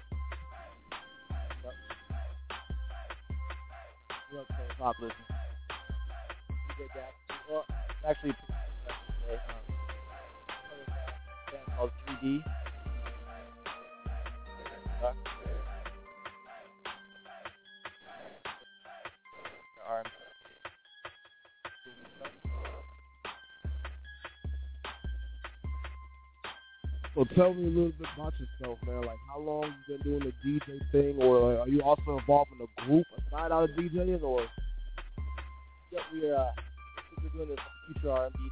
What's up, Pop listening? D J Dastardly. Well, actually, today, um, a band called three D. Uh, R M. So tell me a little bit about yourself, man. Like, how long you been doing the D J thing, or are you also involved in a group aside out of DJing, or? Yeah, we're uh, we're doing this future R and B.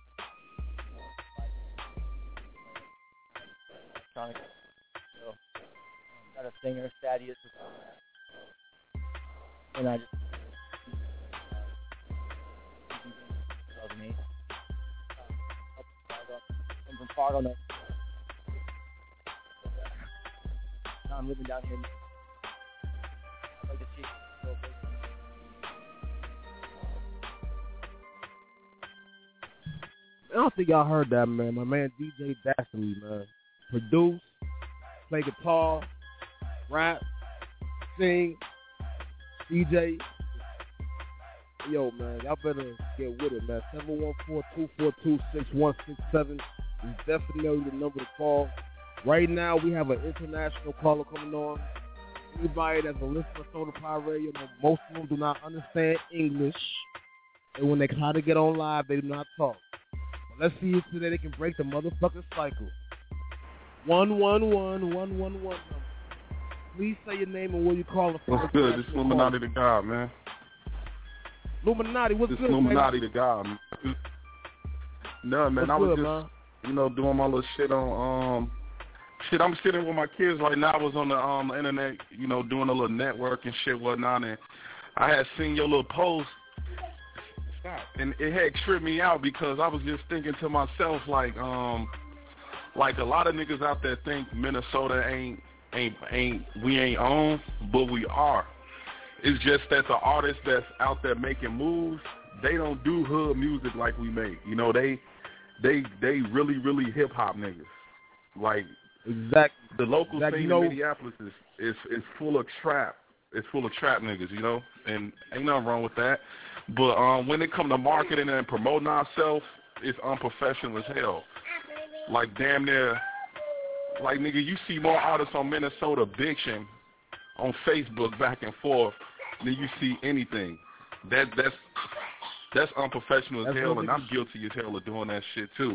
Electronic. So, um, got a singer, Thaddeus, and I just. two thousand eight. I'm from Fargo, next. Now I'm living down here. I like to see. I don't think y'all heard that, man. My man D J Dastardly, man. Produce, play guitar, rap, sing, D J. Yo, man, y'all better get with it, man. seven one four, two four two, six one six seven is definitely the number to call. Right now, we have an international caller coming on. Anybody that's a listener to Soda Pop Radio, most of them do not understand English. And when they try to get on live, they do not talk. But let's see if today they can break the motherfucking cycle. one one one, one one one. Please say your name and where you calling from. What's good? This is Illuminati the God, man. Illuminati, what's this good, Illuminati man? the God, man. No, man, What's I was good, just, man? you know, doing my little shit on, um, shit, I'm sitting with my kids right now. I was on the um internet, you know, doing a little network and shit, whatnot, and I had seen your little post, and it had tripped me out because I was just thinking to myself, like, um, like a lot of niggas out there think Minnesota ain't, ain't, ain't, we ain't on, but we are. It's just that the artists that's out there making moves, they don't do hood music like we make. You know, they, they, they really, really hip hop niggas. Like, exactly. The local exactly. scene you know, in Minneapolis is, is is full of trap. It's full of trap niggas, you know, and ain't nothing wrong with that. But um, when it come to marketing and promoting ourselves, it's unprofessional as hell. Like damn near, like nigga, you see more artists on Minnesota bitching on Facebook back and forth than you see anything. That that's that's unprofessional as that's hell, really and I'm guilty as hell of doing that shit too.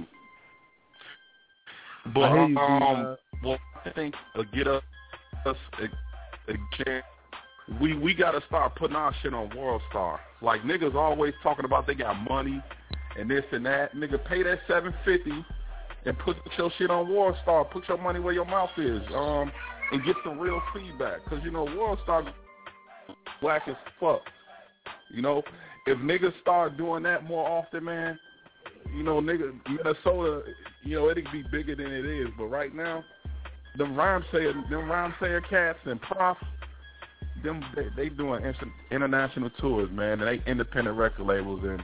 But I hear you, um, well, I think uh, get us again. We we gotta start putting our shit on World Star. Like niggas always talking about they got money and this and that. Nigga, pay that seven fifty and put your shit on World Star. Put your money where your mouth is. Um, and get some real feedback. Cause you know World Star black as fuck. You know, if niggas start doing that more often, man, you know, nigga, Minnesota, you know, it'd be bigger than it is. But right now, them rhyme sayer, them rhyme sayer cats and Prof, them they, they doing instant, international tours, man, and they independent record labels, and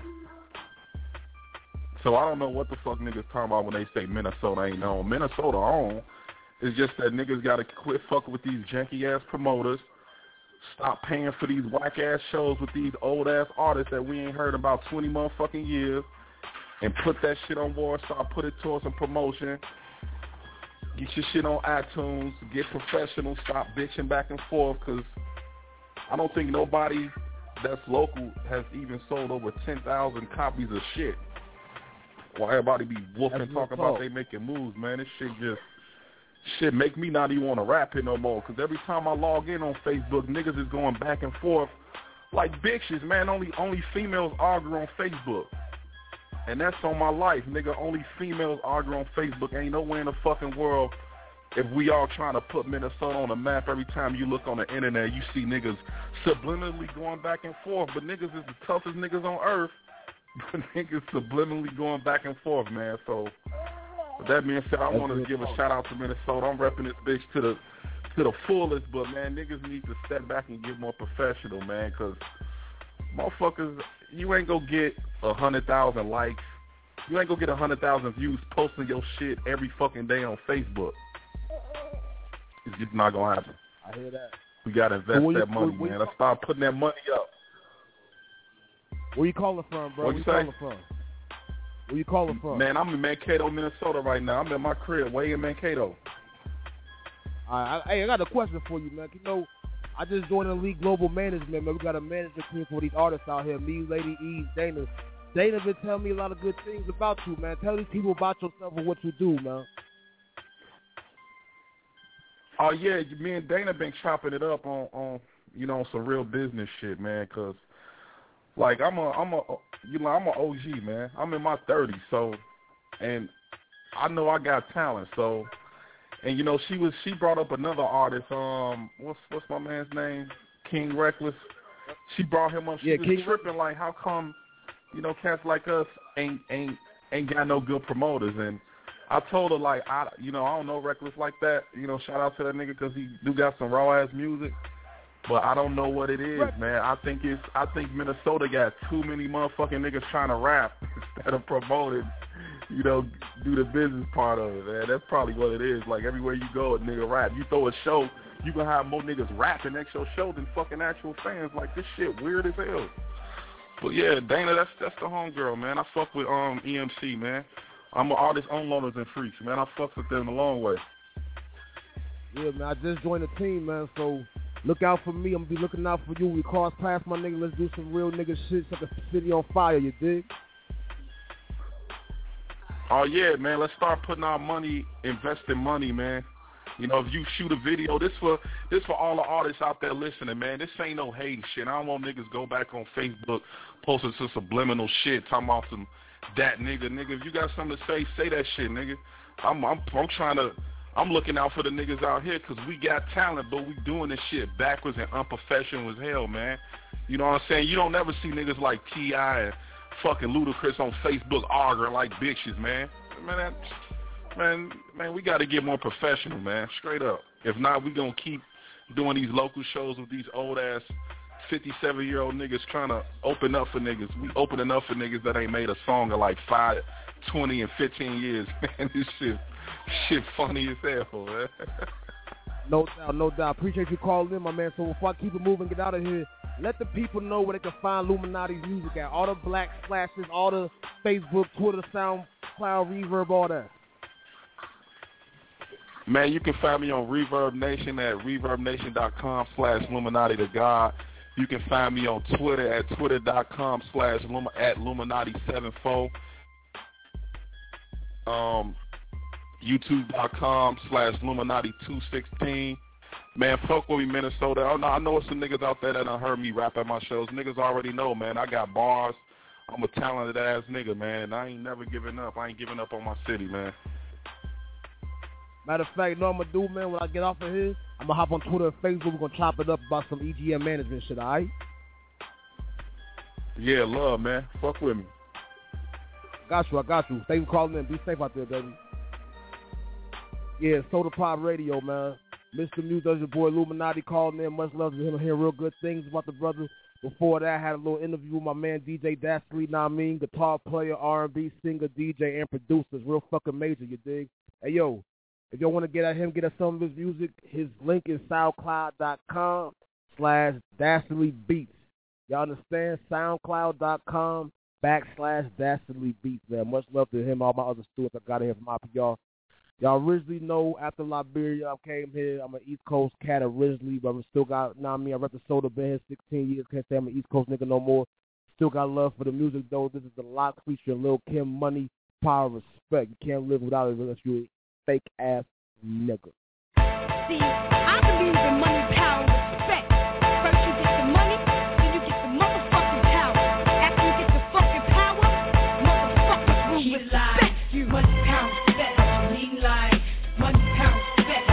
so I don't know what the fuck niggas talking about when they say Minnesota ain't on. Minnesota on. It's just that niggas gotta quit fucking with these janky ass promoters. Stop paying for these whack ass shows with these old ass artists that we ain't heard about twenty motherfucking years, and put that shit on Warstar. Put it towards some promotion. Get your shit on iTunes. Get professional. Stop bitching back and forth, because I don't think nobody that's local has even sold over ten thousand copies of shit. While everybody be wolfing talking about they making moves, man. This shit just, shit make me not even want to rap it no more. Because every time I log in on Facebook, niggas is going back and forth like bitches, man. Only only females argue on Facebook. And that's on my life, nigga. Only females argue on Facebook. Ain't nowhere in the fucking world if we all trying to put Minnesota on the map, every time you look on the internet, you see niggas subliminally going back and forth. But niggas is the toughest niggas on earth. But niggas subliminally going back and forth, man. So with that being said, I want to give a shout out to Minnesota. I'm repping this bitch to the to the fullest, but man, niggas need to step back and get more professional, man, because motherfuckers, you ain't gonna get a hundred thousand likes. You ain't gonna get a hundred thousand views posting your shit every fucking day on Facebook. It's just not gonna happen. I hear that. We gotta invest Where you- that money, where- man. Let's start putting that money up. Where you calling from, bro? What Where you you say? calling from? Where you calling from? Man, I'm in Mankato, Minnesota right now. I'm in my crib, way in Mankato. All right, I, hey, I got a question for you, man. You know, I just joined the League Global Management, man. We got a management team for these artists out here. Me, Lady Eve, Dana. Dana been telling me a lot of good things about you, man. Tell these people about yourself and what you do, man. Oh yeah, me and Dana been chopping it up on, on you know, some real business shit, man. Cause like I'm a, I'm a, you know, I'm a O G, man. I'm in my thirties, so, and I know I got talent, so, and you know, she was, she brought up another artist, um, what's what's my man's name, King Reckless. She brought him up. She Yeah, was King tripping like, how come, you know, cats like us ain't ain't ain't got no good promoters? And I told her, like, I, you know, I don't know Reckless like that. You know, shout out to that nigga because he do got some raw-ass music. But I don't know what it is, man. I think it's, I think Minnesota got too many motherfucking niggas trying to rap instead of promoting, you know, do the business part of it, man. That's probably what it is. Like, everywhere you go, a nigga rap. You throw a show, you gonna have more niggas rapping next your show than fucking actual fans. Like, this shit weird as hell. But yeah, Dana, that's that's the homegirl, man. I fuck with um E M C, man. I'm an artist on Loners and Freaks, man. I fuck with them a long way. Yeah, man, I just joined the team, man, so look out for me. I'm going to be looking out for you. We cross paths, my nigga. Let's do some real nigga shit. Set the city on fire, you dig? Oh, yeah, man. Let's start putting our money, investing money, man. You know, if you shoot a video, this for this for all the artists out there listening, man. This ain't no hating shit. I don't want niggas go back on Facebook posting some subliminal shit, talking about some that nigga, nigga. If you got something to say, say that shit, nigga. I'm I'm I'm trying to, I'm looking out for the niggas out here because we got talent, but we doing this shit backwards and unprofessional as hell, man. You know what I'm saying? You don't ever see niggas like T I and fucking Ludacris on Facebook arguing like bitches, man. Man, that, man, man, we got to get more professional, man. Straight up. If not, we gonna keep doing these local shows with these old ass fifty-seven-year-old niggas trying to open up for niggas. We opening up for niggas that ain't made a song in like five, twenty, and fifteen years, man. This shit, shit funny as hell, man. No doubt, no doubt. Appreciate you calling in, my man. So before I keep it moving, get out of here, let the people know where they can find Illuminati's music at. All the black splashes, all the Facebook, Twitter, SoundCloud, Reverb, all that. Man, you can find me on Reverb Nation at reverbnation.com slash Illuminati to God. You can find me on Twitter at twitter.com slash at Illuminati74. Um, YouTube.com slash Illuminati two sixteen. Man, fuck with me, Minnesota. I know, I know some niggas out there that done heard me rap at my shows. Niggas already know, man. I got bars. I'm a talented ass nigga, man. And I ain't never giving up. I ain't giving up on my city, man. Matter of fact, you know what I'm going to do, man, when I get off of here? I'm going to hop on Twitter and Facebook. We're going to chop it up about some E G M management shit, all right? Yeah, love, man. Fuck with me. Got you, I got you. Thank you for calling in. Be safe out there, baby. Yeah, Soda Pop Radio, man. Mister Music, your boy Illuminati calling in. Much love to him. I hear real good things about the brother. Before that, I had a little interview with my man D J Dastardly, know what I mean? Guitar player, R and B singer, D J, and producer. It's real fucking major, you dig? Hey, yo. If y'all want to get at him, get at some of his music, his link is soundcloud.com slash Dastardly Beats. Y'all understand? Soundcloud.com backslash Dastardly Beats, man. Much love to him, all my other stewards I got here from y'all. Y'all originally know after Liberia, I came here. I'm an East Coast cat originally, but I still got, know what I mean? I rep the Soda, been here sixteen years. Can't say I'm an East Coast nigga no more. Still got love for the music, though. This is the Lock featuring Lil Kim, Money, Power, Respect. You can't live without it unless you're fake ass nigga. See, I believe in money, power, respect. First you get the money, then you get the motherfucking power. After you get the fucking power, motherfuckers will respect you. Money, power, respect. Lean line. Money, power, respect.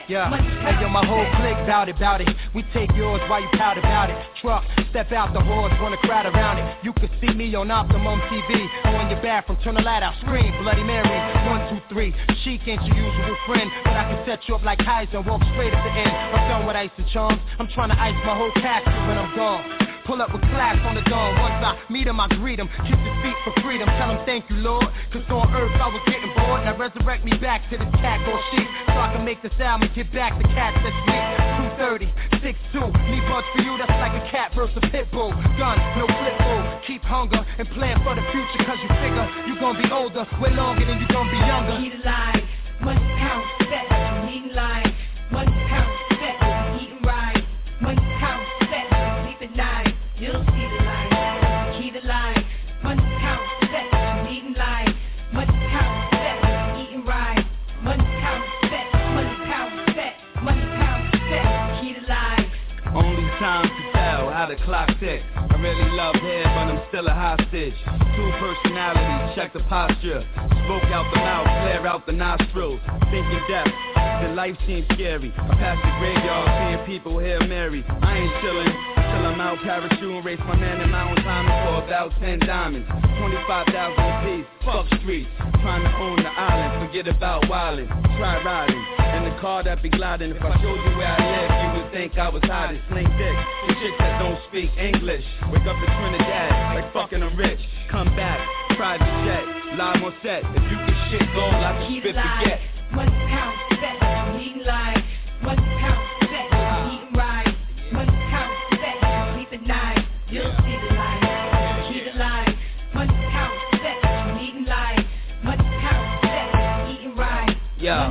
Yeah, hey yo, my whole clique bout it, bout it. We take yours while you pout about it. Truck, step out the horse, wanna crowd around it. You can see me on Optimum T V. Or in your bathroom, turn the light out, scream, Bloody Mary. One, two, three. She ain't your usual friend, but I can set you up like Kaiser and walk straight at the end. I'm done with ice and charms. I'm trying to ice my whole casket when I'm gone. Pull up with class on the dawn. Once I meet him, I greet him. Kiss his feet for freedom. Tell him thank you, Lord. Cause on earth I was getting bored. Now resurrect me back to this cat or sheep. So I can make this album get back to cats that's sweet. two thirty, six two. Me buds for you, that's like a cat versus a pit bull. Gun, no flip bull. Keep hunger and plan for the future. Cause you figure you gonna be older way longer than you gonna be younger. Eat alive, money count, bet you eating live. Money count, bet you eating right. Money count, bet you sleeping night. You'll see the light, key the light. Money count, bet you eating light. Money count, bet you eating right. Money count, bet, money count, bet, money count, bet, key the light. Only time to tell how the clock tick. I really love hair, but I'm still a hostage. Two personalities, check the posture. Smoke out the mouth, flare out the nostrils. Thinking death, the life seems scary. I pass the graveyard, seeing people here married. I ain't chillin' until I'm out parachute and race my man in mountain climbing for about ten diamonds. twenty-five thousand apiece, fuck streets. Trying to own the island, forget about wildin'. Try riding in the car that be gliding. If I showed you where I live, you would think I was hiding. Sling dick, the chicks that don't speak English. Wake up in Trinidad, like fucking I'm rich. Come back, private jet, live on set. If you can shit gold, I can spit forget. Money count, bet you eating live. Money count, bet you eating right. Money count, bet you sleeping night. You'll see the light, key the light. Money count, bet you eating live. Money count, bet you eating right. Yo,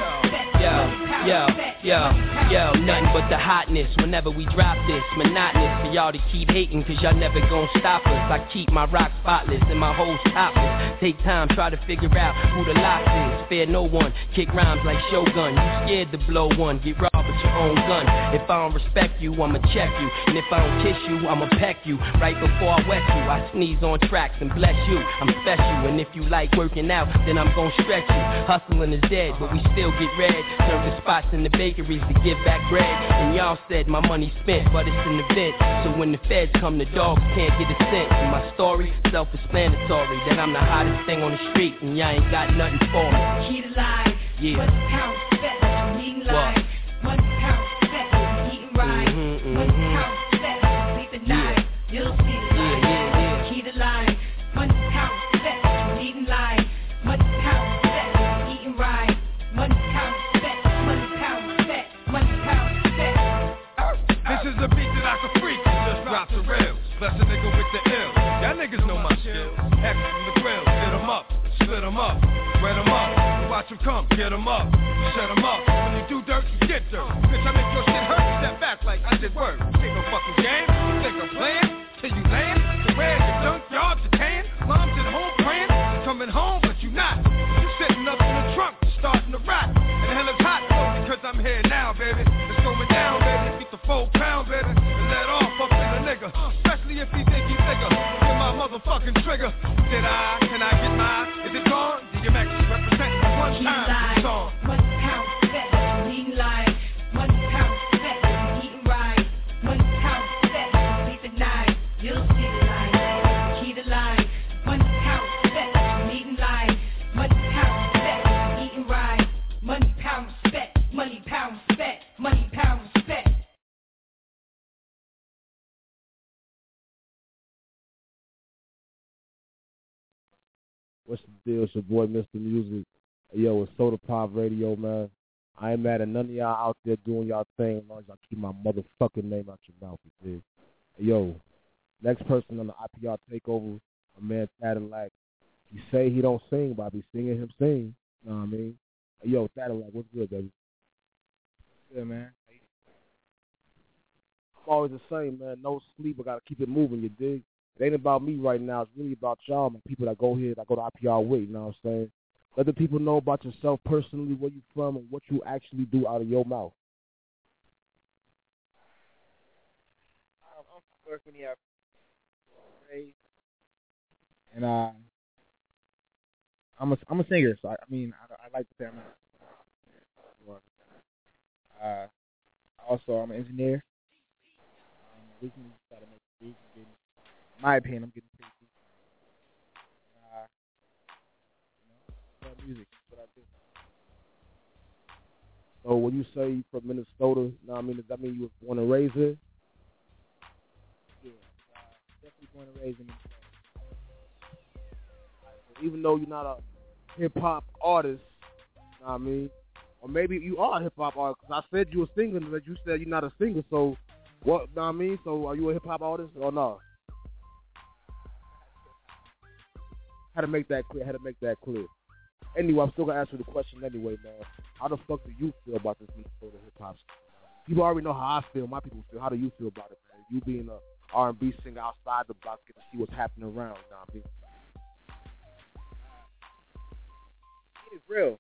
yo, yo, yo, yo, nothing but the hotness whenever we drop this. Monotonous for y'all to keep hating cause y'all never gon' stop us. I keep my rock spotless and my hoes topless. Take time, try to figure out who the lock is. Fear no one, kick rhymes like Shogun. You scared to blow one, get robbed with your own gun. If I don't respect you, I'ma check you. And if I don't kiss you, I'ma peck you. Right before I wet you, I sneeze on tracks and bless you. I'm special, and if you like working out, then I'm gon' stretch you. Hustling is dead, but we still get red. Serve the spots in the bakeries to give back bread. And y'all said my money spent, but it's an event. So when the feds come, the dogs can't get a cent. And my story, self-explanatory, that I'm the hottest thing on the street, and y'all ain't got nothing for me. Key to life, Yeah. money count, bet you eating live. Money count, bet you eating right. Mhm, Money mhm. count, bet you sleeping night. You'll see the light, key to life. Money count, bet you eating live. Money count, bet you eating right. Money count, bet, money count, bet, money count, bet. This is a beat that I can freak and just drop the rails. Bless a nigga with the ill. Y'all niggas know my skill. X from the grill, hit 'em up, split 'em up, wet 'em up, watch 'em come, get 'em up, shut 'em up. When you do dirt, you get dirt. Bitch, I make your shit hurt, step back like I did work. Ain't no fucking game, you think I'm playing? Till you land, to where your junkyard, your tan. Mom's at home praying, coming home, but you not. You sitting up in the trunk, starting to rot. And the hell is hot, though, because I'm here now, baby. It's going down, baby. Get the full crown, baby. And let off up in a nigga. Especially if he think he bigger. Get my motherfucking trigger. Did I? Can I get mine? Is it gone? D M X represent one Key time. life, It's on. money count, bet you eating live. Money count, bet you eating right. Money count, bet you sleeping night. You'll see the light, key to life. Money count, bet you eating live. Money count, bet you eating right. Money pound spec, money pound spec, money pound spec. What's the deal? It's your boy, Mister Music. Hey, yo, it's Soda Pop Radio, man. I ain't mad at none of y'all out there doing y'all thing as long as y'all keep my motherfucking name out your mouth, you dig? Hey, yo, next person on the I P R takeover, a man Cadillac. He say he don't sing, but I be singing him sing. You know what I mean? Hey, yo, Cadillac, what's good, baby? Good, man. I'm always the same, man. No sleep. I gotta keep it moving, you dig? It ain't about me right now. It's really about y'all, my people that go here, that go to I P R with, you know what I'm saying? Let the people know about yourself personally, where you from, and what you actually do out of your mouth. Um, I'm from North Minneapolis. And uh, I'm a I'm a singer, so I, I mean I, I like to say I'm not. Uh, also, I'm an engineer. Um, recently started making beats. I'm getting, in my opinion, I'm getting pretty deep. Uh, you know, love music. That's what I do. So when you say from Minnesota, now I mean, does that mean you were born and raised here? Yeah, uh, definitely born and raised in Minnesota. Even though you're not a hip hop artist, you know what I mean, or maybe you are a hip hop artist. Cause I said you were singer, but you said you're not a singer. So what? You know what I mean, so are you a hip hop artist or no? How to make that clear? How to make that clear? Anyway, I'm still gonna ask you the question anyway, man. How the fuck do you feel about this Minnesota hip hop scene? People already know how I feel. My people feel. How do you feel about it, man? You being a R and B singer outside the box, get to see what's happening around. You know what I mean? It's real.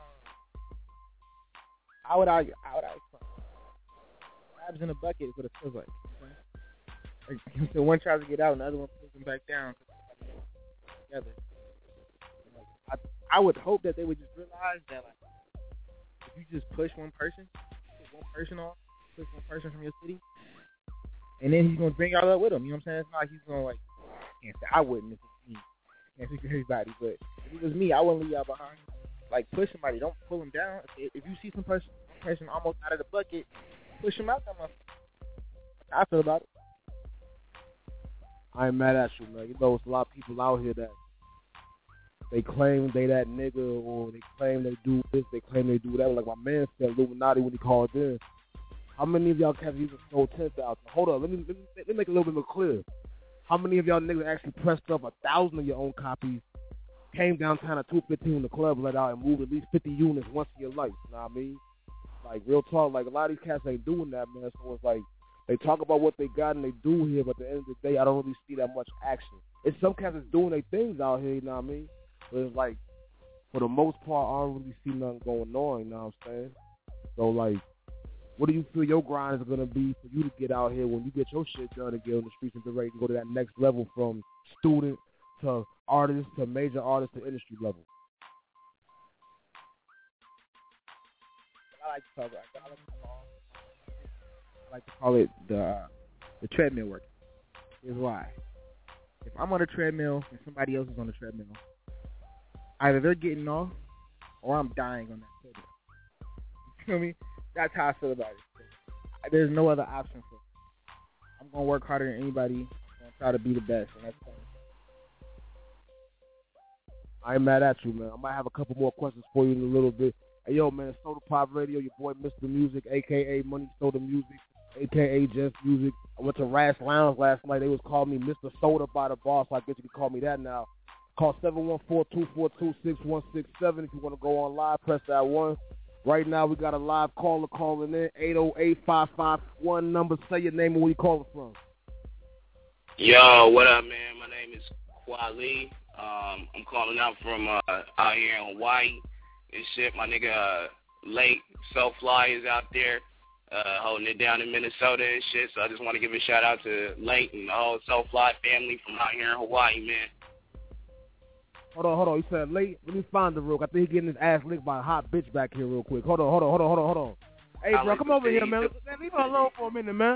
How would I? How would I explain? Crabs in a bucket is what it feels like. You know what I'm saying? So one tries to get out, and the other one pulls them back down together. I, I would hope that they would just realize that, like, if you just push one person, push one person off, push one person from your city, and then he's gonna bring y'all up with him. You know what I'm saying? It's not like he's gonna like. I can't say I wouldn't if it was me. I can't speak for everybody, but if it was me, I wouldn't leave y'all behind. Like, push somebody, don't pull them down. If, if you see some person, person almost out of the bucket, push him out that motherfucker. That's how I feel about it. I ain't mad at you, man. You know, it's a lot of people out here that they claim they that nigga, or they claim they do this, they claim they do that. Like my man said, Illuminati, when he called in. How many of y'all have even sold ten thousand? Hold on, let me, let me let me make it a little bit more clear. How many of y'all niggas actually pressed up a thousand of your own copies, came downtown at two fifteen when the club let out, and moved at least fifty units once in your life? You know what I mean? Like, real talk, like, a lot of these cats ain't doing that, man. So it's like, they talk about what they got and they do here, but at the end of the day, I don't really see that much action. It's some cats that's doing their things out here, you know what I mean? But it's like, for the most part, I don't really see nothing going on, you know what I'm saying? So, like, what do you feel your grind is going to be for you to get out here when you get your shit done and get on the streets and be ready to go to that next level, from student to artist to major artist to industry level? I like to talk about, I like to call, I like to call it the uh, the treadmill work. Here's why. If I'm on a treadmill and somebody else is on the treadmill, either they're getting off or I'm dying on that treadmill. You feel me? That's how I feel about it. There's no other option for it. I'm going to work harder than anybody. I'm going to try to be the best, and that's fine. I ain't mad at you, man. I might have a couple more questions for you in a little bit. Hey, yo, man, Soda Pop Radio, your boy Mister Music, a k a. Money Soda Music, a k a. Just Music. I went to Rash Lounge last night. They was calling me Mister Soda by the bar, so I guess you can call me that now. Call seven one four, two four two, six one six seven if you want to go on live. Press that one. Right now, we got a live caller calling in, eight oh eight, five five one number. Say your name and where you calling from. Yo, what up, man? My name is Kwali. Um, I'm calling out from uh, out here in Hawaii and shit. My nigga uh, Lake Soulfly is out there uh, holding it down in Minnesota and shit. So I just want to give a shout out to Lake and the whole Soulfly family from out here in Hawaii, man. Hold on, hold on. You said late. Let me find the real. I think he's getting his ass licked by a hot bitch back here real quick. Hold on, hold on, hold on, hold on, hold on. Hey, bro, come over here, man. man. Leave her alone for a minute, man.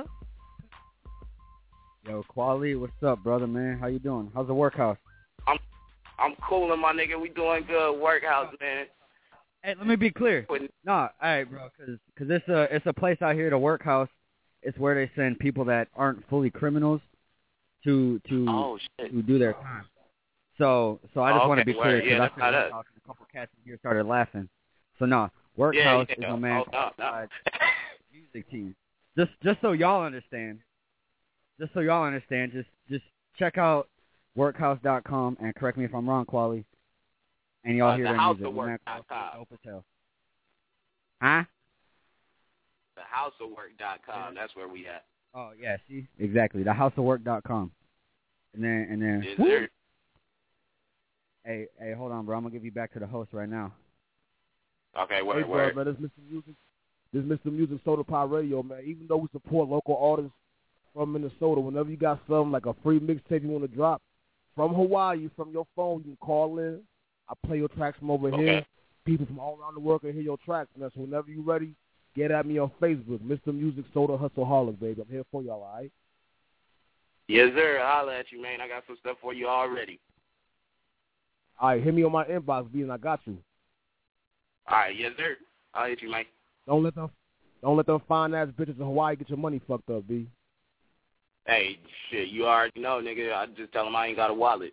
Yo, Quali, what's up, brother, man? How you doing? How's the workhouse? I'm I'm cooling, my nigga. We doing good. Workhouse, man. Hey, let me be clear. No, all right, bro, because cause it's a it's a place out here, the workhouse. It's where they send people that aren't fully criminals to to oh, shit. to do their time. So so I just oh, want to okay. be clear because yeah, I feel like a couple cats in here started laughing. So no, workhouse yeah, yeah. is my man oh, no, no. music team. Just just so y'all understand. Just so y'all understand, just just check out workhouse dot com and correct me if I'm wrong, Quali. And y'all uh, hear the their house music. of work dot com. Dope as hell. Huh? the house of work dot com. That's where we at. Oh yeah, see? Exactly. the house of work dot com. And then and then Is there? Hey, hey, hold on, bro. I'm gonna give you back to the host right now. Okay, wait, hey, wait. Bro, man, this Mister Music, this Mister Music Soda Pop Radio, man. Even though we support local artists from Minnesota, whenever you got something like a free mixtape you want to drop from Hawaii, from your phone, you can call in. I play your tracks from over okay. here. People from all around the world can hear your tracks, man. So whenever you're ready, Get at me on Facebook, Mister Music Soda Hustleholic, baby. I'm here for y'all, all right? Yes, sir. Holla at you, man. I got some stuff for you already. All right, hit me on my inbox, B, and I got you. All right, yes, sir. I'll hit you, man. Don't let them, don't let them fine ass bitches in Hawaii get your money fucked up, B. Hey, shit, you already know, nigga. I just tell them I ain't got a wallet.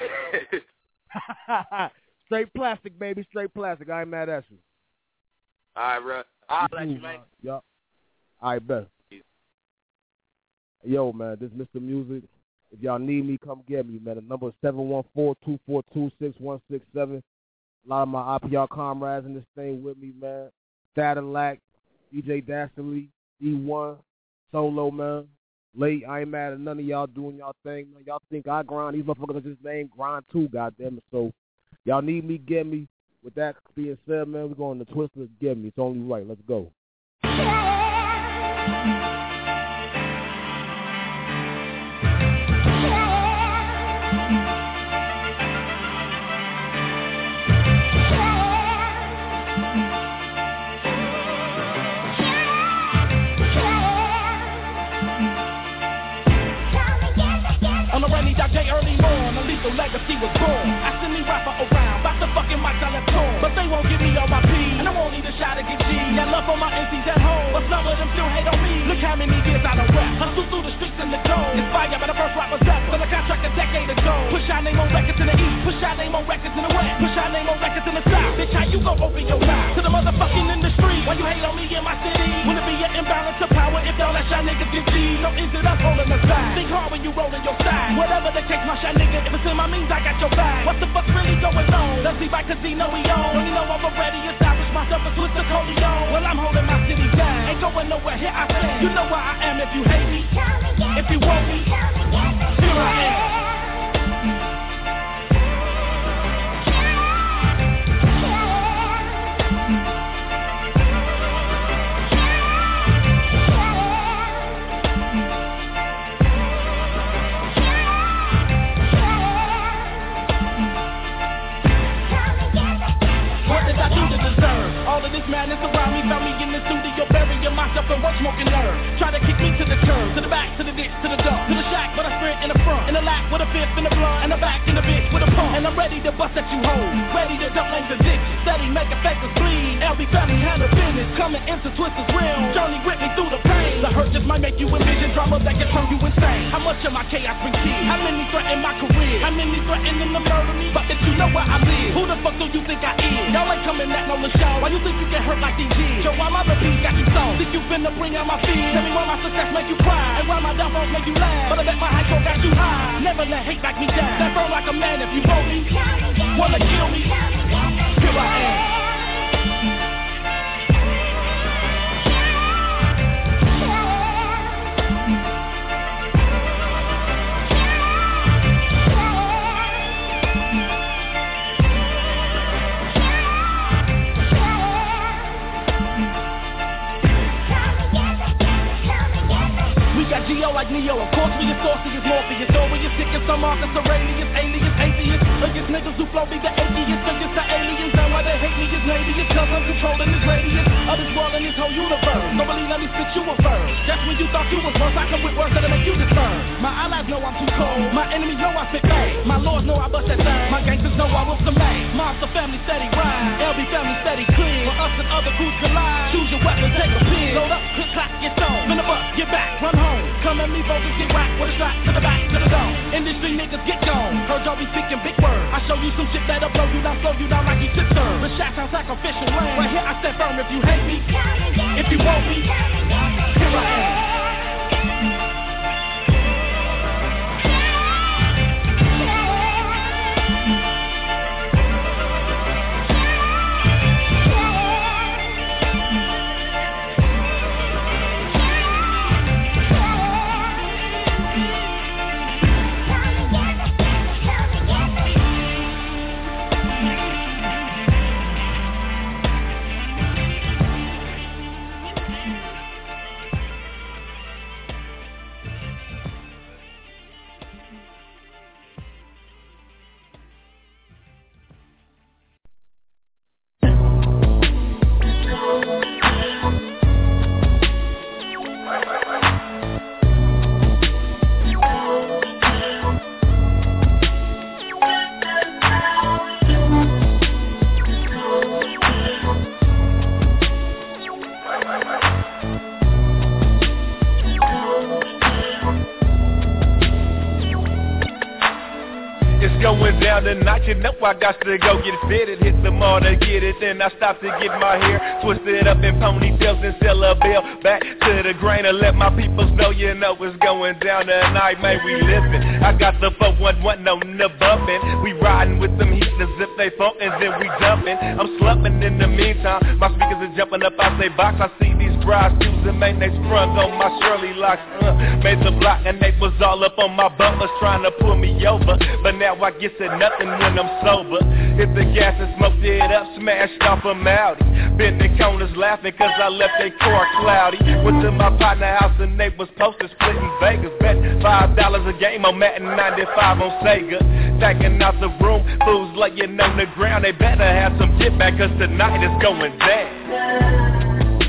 Straight plastic, baby. Straight plastic. I ain't mad at you. All right, bro. I'll let you, man. Yup. All right, bet. Yo, man, this is Mister Music. If y'all need me, come get me, man. The number is seven one four, two four two, six one six seven. A lot of my I P R comrades in this thing with me, man. Thadalac, D J Dastardly, E one, Solo, man. Late, I ain't mad at none of y'all doing y'all thing. Man. Y'all think I grind. These motherfuckers are just named grind too, goddamn it. So, y'all need me, get me. With that being said, man, we're going to Twister to get me. It's only right. Let's go. On a rainy dark day early morn, a lethal legacy was born. I send me rapper around, bout the fucking mics I left torn. But they won't give me all my pee, and I won't need a shot to get G. Got love for my M Cs at home, but some of them still hate on me. Look how many years I done rap, hustle through the streets in the cold. Inspired by the first rappers up, till I contract a decade ago. Push our name on records in the east, push our name on records in the west, push our name on records in the south. Bitch, how you gon' open your mouth to the motherfucking industry? Why you hate on me in my city? Wouldn't it be an imbalance of power if all that y'all niggas get G? No, is it us holding the side? Think hard when you rollin' your side. Whatever the case, my shot nigga, if it's in my means, I got your back. What the fuck's really going on? Let's see back cause he know we own. Don't you know I've already established myself as Twister Corleone? Well, I'm holding my city down. Ain't going nowhere, here I stand. You know where I am if you hate me. If you want me, here I am. All of this madness around me found me in the studio, burying myself in one smoking nerve. Try to kick me to the curb, to the back, to the ditch, to the dump, to the shack, but I sprint in the front, in the lap with a fifth in the blunt, and the back in the bitch with a pump. And I'm ready to bust at you hoes, ready to dump lanes of ditches, steady making fakers bleed. L B family handle business, coming into Twister's realm. Journey with me through the pain. The hurt just might make you envision drama that can turn you insane. How much of my chaos bring tears? How many threaten my career? How many threatening to murder me? But that you know where I live. Who the fuck do you think I is? Y'all ain't coming at no show. Why you think you get hurt like these G's? Yo, why my repeats got you sold? Think you finna bring out my feet? Tell me why my success make you cry, and why my downfalls make you laugh. But I bet my high score got you high. Never let hate back me down. Stand firm like a man if you want me. Wanna kill me? Here I am. G O like Neo, of course we are saucy as Morpheus. Or we are sick as some Marcus Aurelius, aliens, atheists. Against niggas who flow me the atheists, against the aliens. And why they hate me is maybe it's cause I'm controlling this radius of this world and this whole universe. Nobody let me spit you a verse. Just when you thought you was worse, I come with words that'll make you disturb. My allies know I'm too cold, my enemies know I spit bang. My lords know I bust that thing, my gangsters know I whoop the man. Monster family steady rhyme, L B family steady clean. When us and other crews collide, choose your weapon, take a pin. Load up, click, clack, get stoned. Spin a buck, get back, run home. Come at me, focus, get whacked with a shot to the back, to the dome. Industry niggas get gone. Heard y'all be speaking big words. I show you some shit that'll blow you down, slow you down like you sit serve. The shot sounds sacrificial land. Right here I stand firm if you hate me. If you want me, here I am. down tonight, you know I got to go get fitted. Hit the mall to get it, then I stop to get my hair twisted up in ponytails and sell a bill. Back to the grain and let my peoples know, you know what's going down tonight, man, we living. I got the four one one on the bumpin'. We riding with them heaters if they funkin', then we jumpin'. I'm slumpin' in the meantime, my speakers are jumping up out they box. I see these prostitutes and man, they sprung on my Shirley locks. Uh, made the block and they was all up on my bumpers trying to pull me over. But now I get to nothing when I'm sober. Hit the gas and smoked it up, smashed off a Audi. Been the corners laughing cause I left their car cloudy. Went to my partner house and they was posted splitting Vegas. Bet five dollars a game on Madden ninety-five on Sega. Stacking out the room, fools laying on the ground. They better have some get back cause tonight is going down.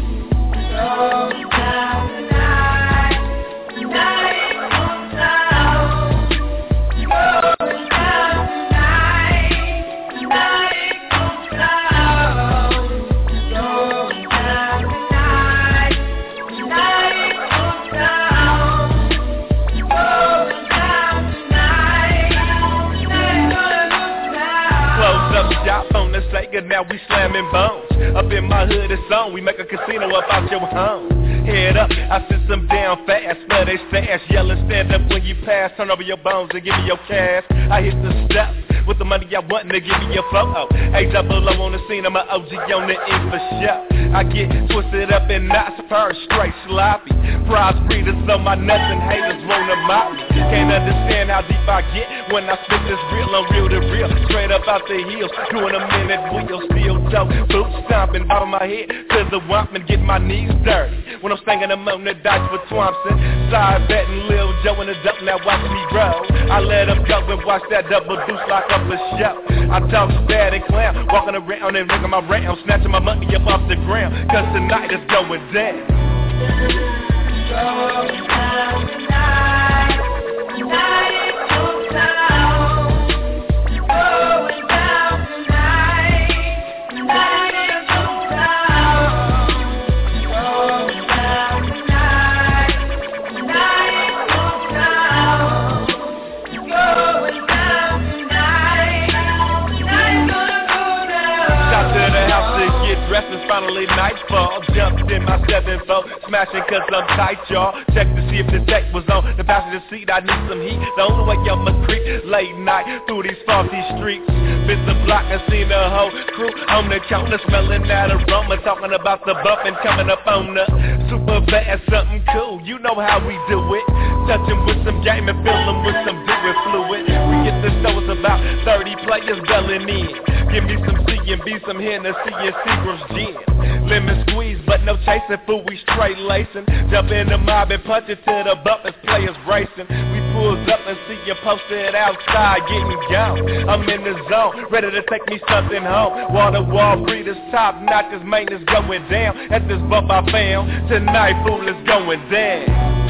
Sega, now we slamming bones. Up in my hood, it's on. We make a casino up out your home. Head up, I sit some down fast, but they stash. Yelling, stand up when you pass. Turn over your bones and give me your cash. I hit the steps with the money I want to give me your photo. A double O on the scene, I'm an O G on the ink for show. I get twisted up in knots, purr straight sloppy. Prize breeders on my nuts and haters wanna mop me. Can't understand how deep I get when I spit this real on real to real. Straight up out the hills, doing a minute wheel, steel toe, boots stomping out of my head to the wump and get my knees dirty. When I'm singing them on the dice for Thompson, side betting Lil Joe in the duck, now watch me roll. I let him go and watch that double deuce lock up the show. I talk bad and clown, walking around and ringing my round, snatching my money up off the ground, cause tonight is going down. Going down tonight, tonight is going down. Going down tonight, tonight is going down. Going down tonight, tonight is going down. Going down tonight, tonight is gonna go down. Got to the house to get dressed, it's finally nightfall. Jumped in my seven four, smashing cause I'm tight, y'all. Check to see if the deck was on the passenger seat, I need some heat. The only way up my creek, late night, through these faulty streets. Been the block and seen the whole crew on the counter, smelling that aroma, talking about the bumping coming up on the super fast, something cool. You know how we do it. Touching with some game and filling with some dewy fluid. We get the show, it's about thirty players belling in. Give me some C and B, some Hennessy and Seagram's gin. Lemon squeeze, but no chasing, fool, we straight lacing. Jump in the mob and punch it to the bumpers, players racing. We pulls up and see you posted outside, getting gone. I'm in the zone, ready to take me something home. Water wall breeders, top notches, maintenance going down. At this bump I found, tonight, fool, is going down.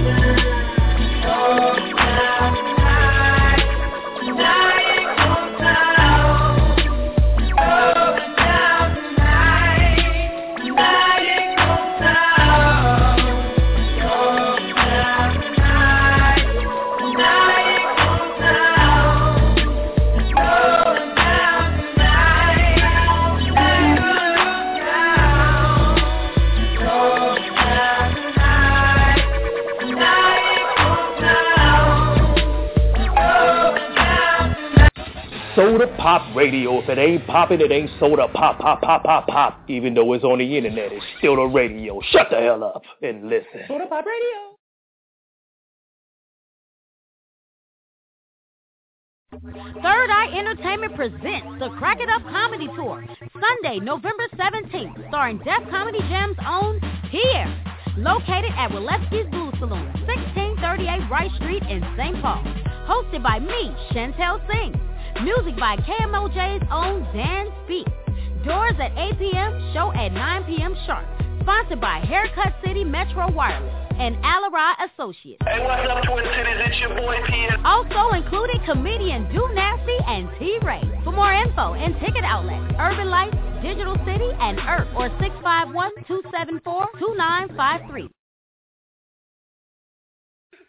Going down tonight, tonight is going down. Going down tonight, tonight is going down. Going down tonight, tonight is going down. Going down tonight, tonight is gonna go down. Going down tonight, tonight is going down. Going down tonight. Soda Pop Radio. If it ain't poppin', it ain't soda pop, pop, pop, pop, pop. Even though it's on the internet, it's still the radio. Shut the hell up and listen. Soda Pop Radio. Third Eye Entertainment presents the Crack It Up Comedy Tour, Sunday, November seventeenth, starring Def Comedy Jam's own Pierre, located at Waleski's Blue Saloon, sixteen thirty-eight Wright Street in Saint Paul. Hosted by me, Chantel Singh. Music by K M O J's own Dan Speak. Doors at eight p.m., show at nine p.m. sharp. Sponsored by Haircut City Metro Wireless and Alara Associates. Hey, what's up, Twin Cities? It's your boy P N. Also including comedian Do Nasty and T-Ray. For more info and ticket outlets, Urban Lights, Digital City, and E R P or six five one, two seven four, two nine five three.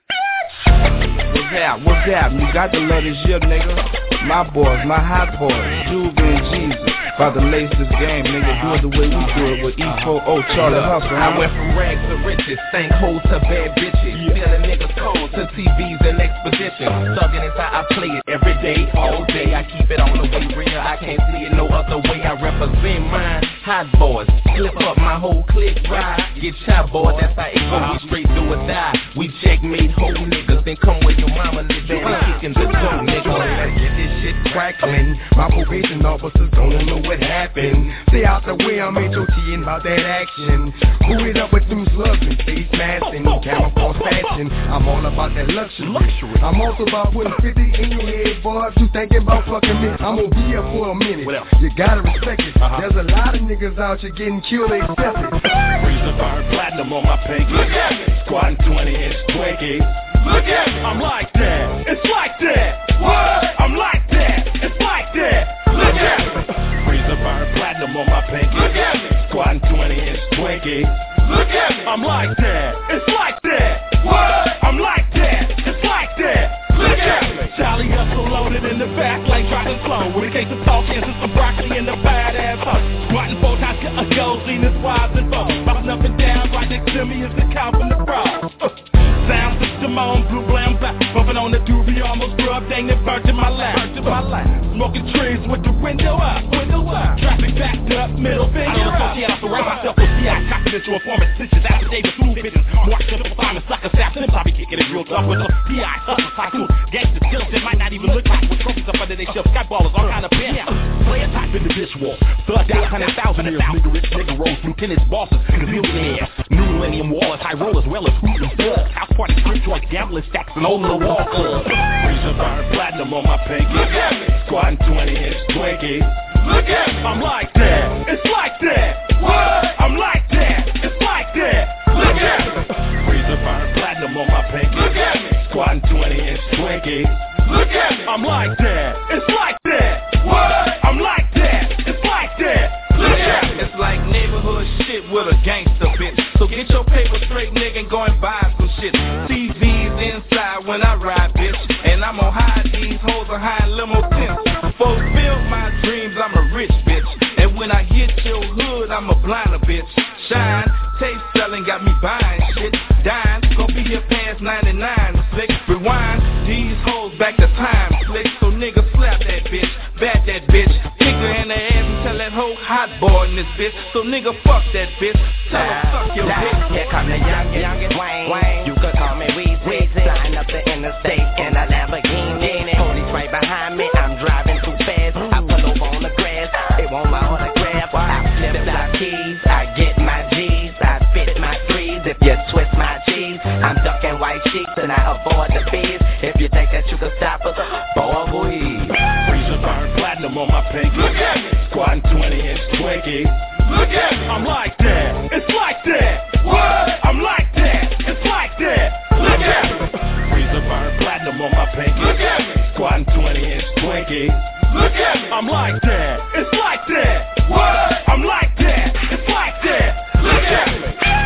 What's that? What's that? You got to let it zip, nigga. My boys, my hot boys, Juve and Jesus. About to lace this game, nigga. Do it the way we do it with E four O, Charlie Hustle. I went from rags to riches, stank hoes to bad bitches. Stealing niggas cold to T Vs and expositions. Thugging is how I play it every day, all day. I keep it on the way real, I can't see it no other way. I represent mine, hot boys. Clip up my whole clique ride. Get shot, boy, that's how it go. We straight do or die. We checkmate whole niggas, then come where your mama live at and kicking the door, nigga. Let's get this shit crackling. My probation officers don't know what happened. Stay out the way, I'm H O T and about that action. Who it up with them slugs and face masking, camouflage fashion. I'm all about that luxury. I'm also about putting fifty in your head, boy. If you thinking about fucking me, I'm gonna be here for a minute. You gotta respect it. There's a lot of niggas out here getting killed, they accept it. Razor burn platinum on my pinky. Squatting twenty inch Twinkie. Look at me, I'm like that. It's like that. What? I'm like that. It's like that. Look at me. Razor burn platinum on my pinky. Look at me. Squatting twenty inch Twinkie. Look at me, I'm like that. It's like that. What? I'm like that. It's like that. Look at me. Charlie Hustle loaded in the back like driving slow. With a case of tall cans and some broccoli in the badass hut. Squatting four times, get a goal, seen this wise and low. Bouncing up and down, right next to me is the cow from the frog. Uh, sound system on, blue blam black. Bumping on the doobie, almost grew up, dang it, burnt in my lap. Burnt in my lap. Smoking trees with the window up, window up. Traffic backed up, middle finger up. I don't associate, I surround myself with C I. Confidential informant, stitches, affidavits, through bitches. Mark simple assignments, sucker staff, Sims, I be kicking it real tough with some P I. Hustle, tycoon, gangsters, killers that might not even look like with trophies up under their shelf. Skyballers, all kind of pins. Player type in the bitch wall. Thug out, hundred thousand years, nigga rich, nigga rolls, lieutenants, bosses, gazillionaires. New millennium wallers, high rollers, well as hooting thugs. House party, strip joints, gambling stacks, and over the wall clubs. Razor burn platinum on my pinky. Look at me. Squatting twenty inch Twinkie. Look at me. I'm like that. It's like that. What? I'm like that. It's like that. Look at me. Razor burn platinum on my pinky. Look at me. Squatting twenty inch Twinkie. Look at me. I'm like that. It's like that. What? I'm like that. It's like that. Look at me. It's like neighborhood shit with a gangster bitch. So get your paper straight, nigga, and go and buy some shit. T Vs inside when I ride, bitch. And I'm gonna hide these hoes behind limo tents. Fulfill my dreams, I'm a rich bitch. And when I hit your hood, I'm a blinder bitch. Shine, tape selling, got me buying shit. Dying, gon' be here past ninety-nine, slick. Rewind, these hoes back to time, slick. So nigga slap that bitch, bat that bitch. Kick her in the ass and tell that hoe hot boy in this bitch. So nigga fuck that bitch, tell her suck your bitch. Here come the youngest, youngest Wayne. You could call me Weezy. Sign up the interstate in a Lamborghini. Police right behind me, I'm driving too fast. I pull over on the grass, they want my autograph. I flip the keys, I get my G's, I fit my threes. If you twist my cheese, I'm ducking white sheets and I avoid the bees. If you think that you can stop us, boy, boy. Razor burn platinum on my pinky. Look at me. Squatting twenty inch Twinkie. Look at me. I'm like that. It's like that. What? I'm like that. It's like that. Look at me. Razor burn platinum on my pinky. Look at me. Squatting twenty inch Twinkie. Look at me. I'm like that. It's like that. What? I'm like that. It's like that. Look at me.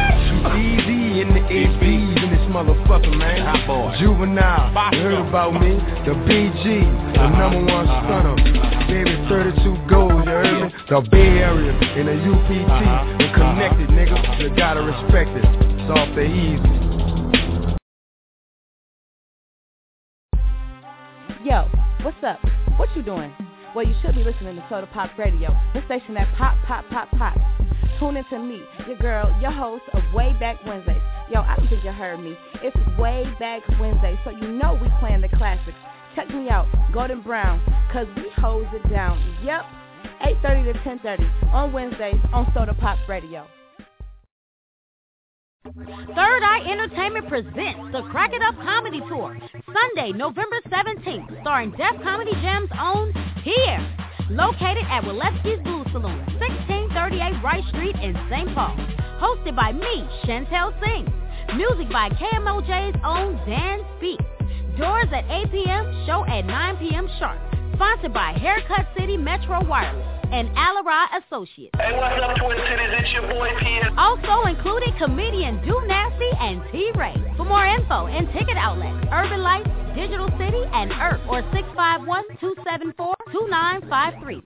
Easy in the H B's in this motherfucker, man. Hot boy. Juvenile, you heard about me? The B G, the number one stunner. Baby, thirty-two goals, you heard me? The Bay Area in the U P T. We're connected, nigga. You gotta respect it. It's off the easy. Yo, what's up? What you doing? Well, you should be listening to Soda Pop Radio, the station that pop, pop, pop, pop. Tune in to me, your girl, your host of Way Back Wednesdays. Yo, I don't think you heard me. It's Way Back Wednesday, so you know we playing the classics. Check me out, Golden Brown, cause we hose it down. Yep, eight thirty to ten thirty on Wednesdays on Soda Pop Radio. Third Eye Entertainment presents the Crack It Up Comedy Tour, Sunday, November seventeenth, starring Def Comedy Jam's own Pierre, located at Waleski's Blue Saloon, sixteen thirty-eight Wright Street in Saint Paul. Hosted by me, Chantel Singh. Music by K M O J's own Dan Speaks. Doors at eight p.m., show at nine p.m. sharp. Sponsored by Haircut City Metro Wireless and Alara Associates. Hey, what's up, Twin Cities? It's your boy P N. Also including comedian Do Nasty City, and T-Ray. For more info and ticket outlets, Urban Life, Digital City, and E R P, or six five one, two seven four, two nine five three.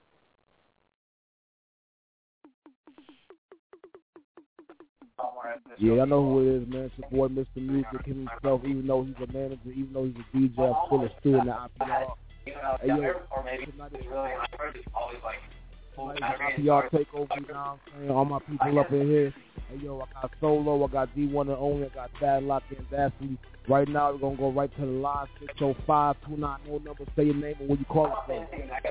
Yeah, I know who it is, man. It's your boy, Mister Music, him himself. Even though he's a manager, even though he's a D J, I'm still a student at I P R. Hey, yo, tonight is I P R takeover, you know what I'm saying? All my people up in here. Hey, yo, I got Solo, I got D one and Only, I got Dad Lock and Daffy. Right now, we're going to go right to the line, six oh five, two nine oh number. Say your name and where you call it from.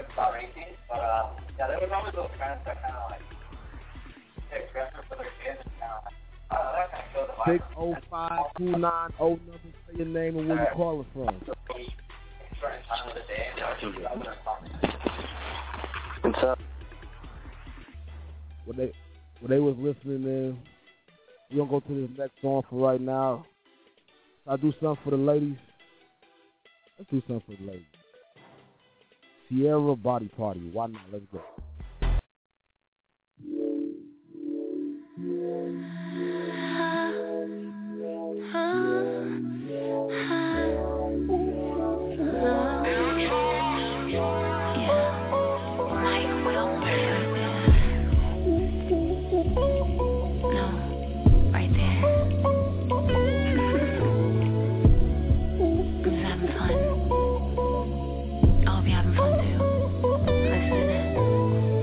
six oh five, two nine oh number. Say your name and where you call it from. What's up? When they, when they was listening in, we're going to go to this next song for right now. I do something for the ladies. Let's do something for the ladies. Sierra Body Party. Why not? Let's go. Fun too. Listen.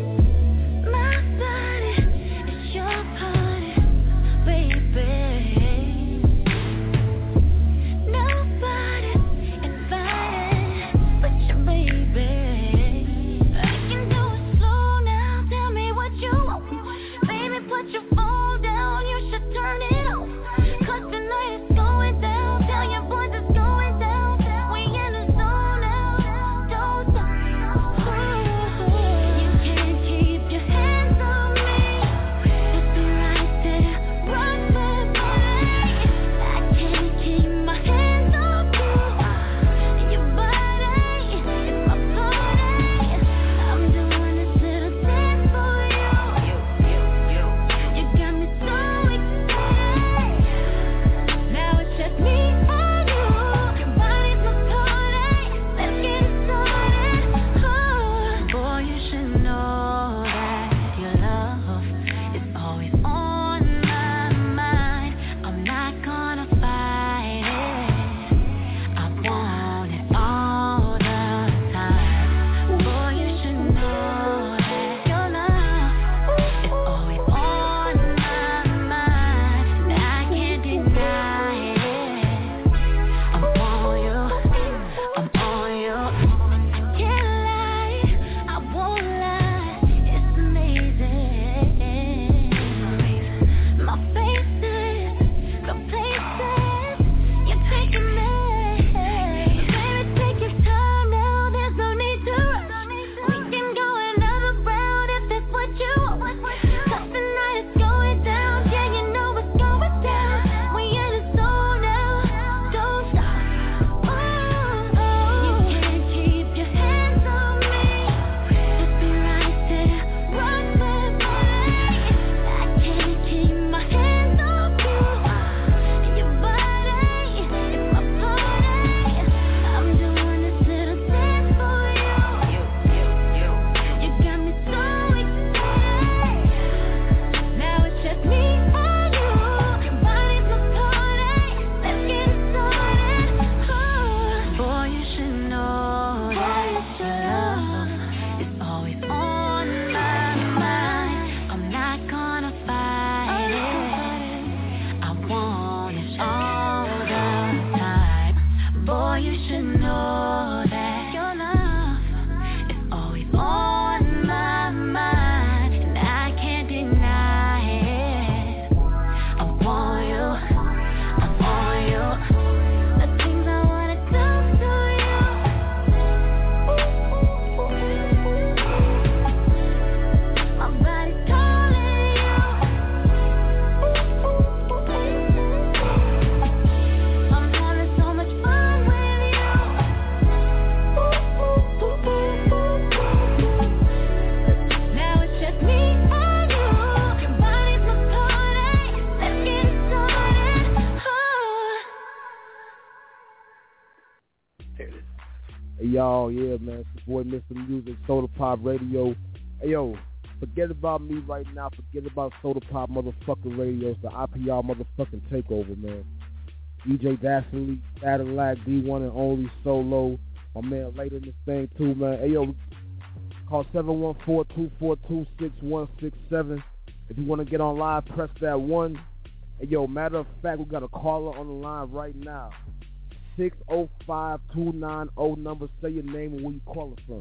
y'all. Yeah, man. It's your boy, Mister Music, Soda Pop Radio. Hey, yo, forget about me right now. Forget about Soda Pop motherfucking radio. It's the I P R motherfucking takeover, man. D J Dastardly, Cadillac, D one and only Solo. My man later in this thing, too, man. Hey, yo, call seven one four, two four two, six one six seven. If you want to get on live, press that one. Hey, yo, matter of fact, we got a caller on the line right now. six oh five, two nine oh number. Say your name and where you calling from.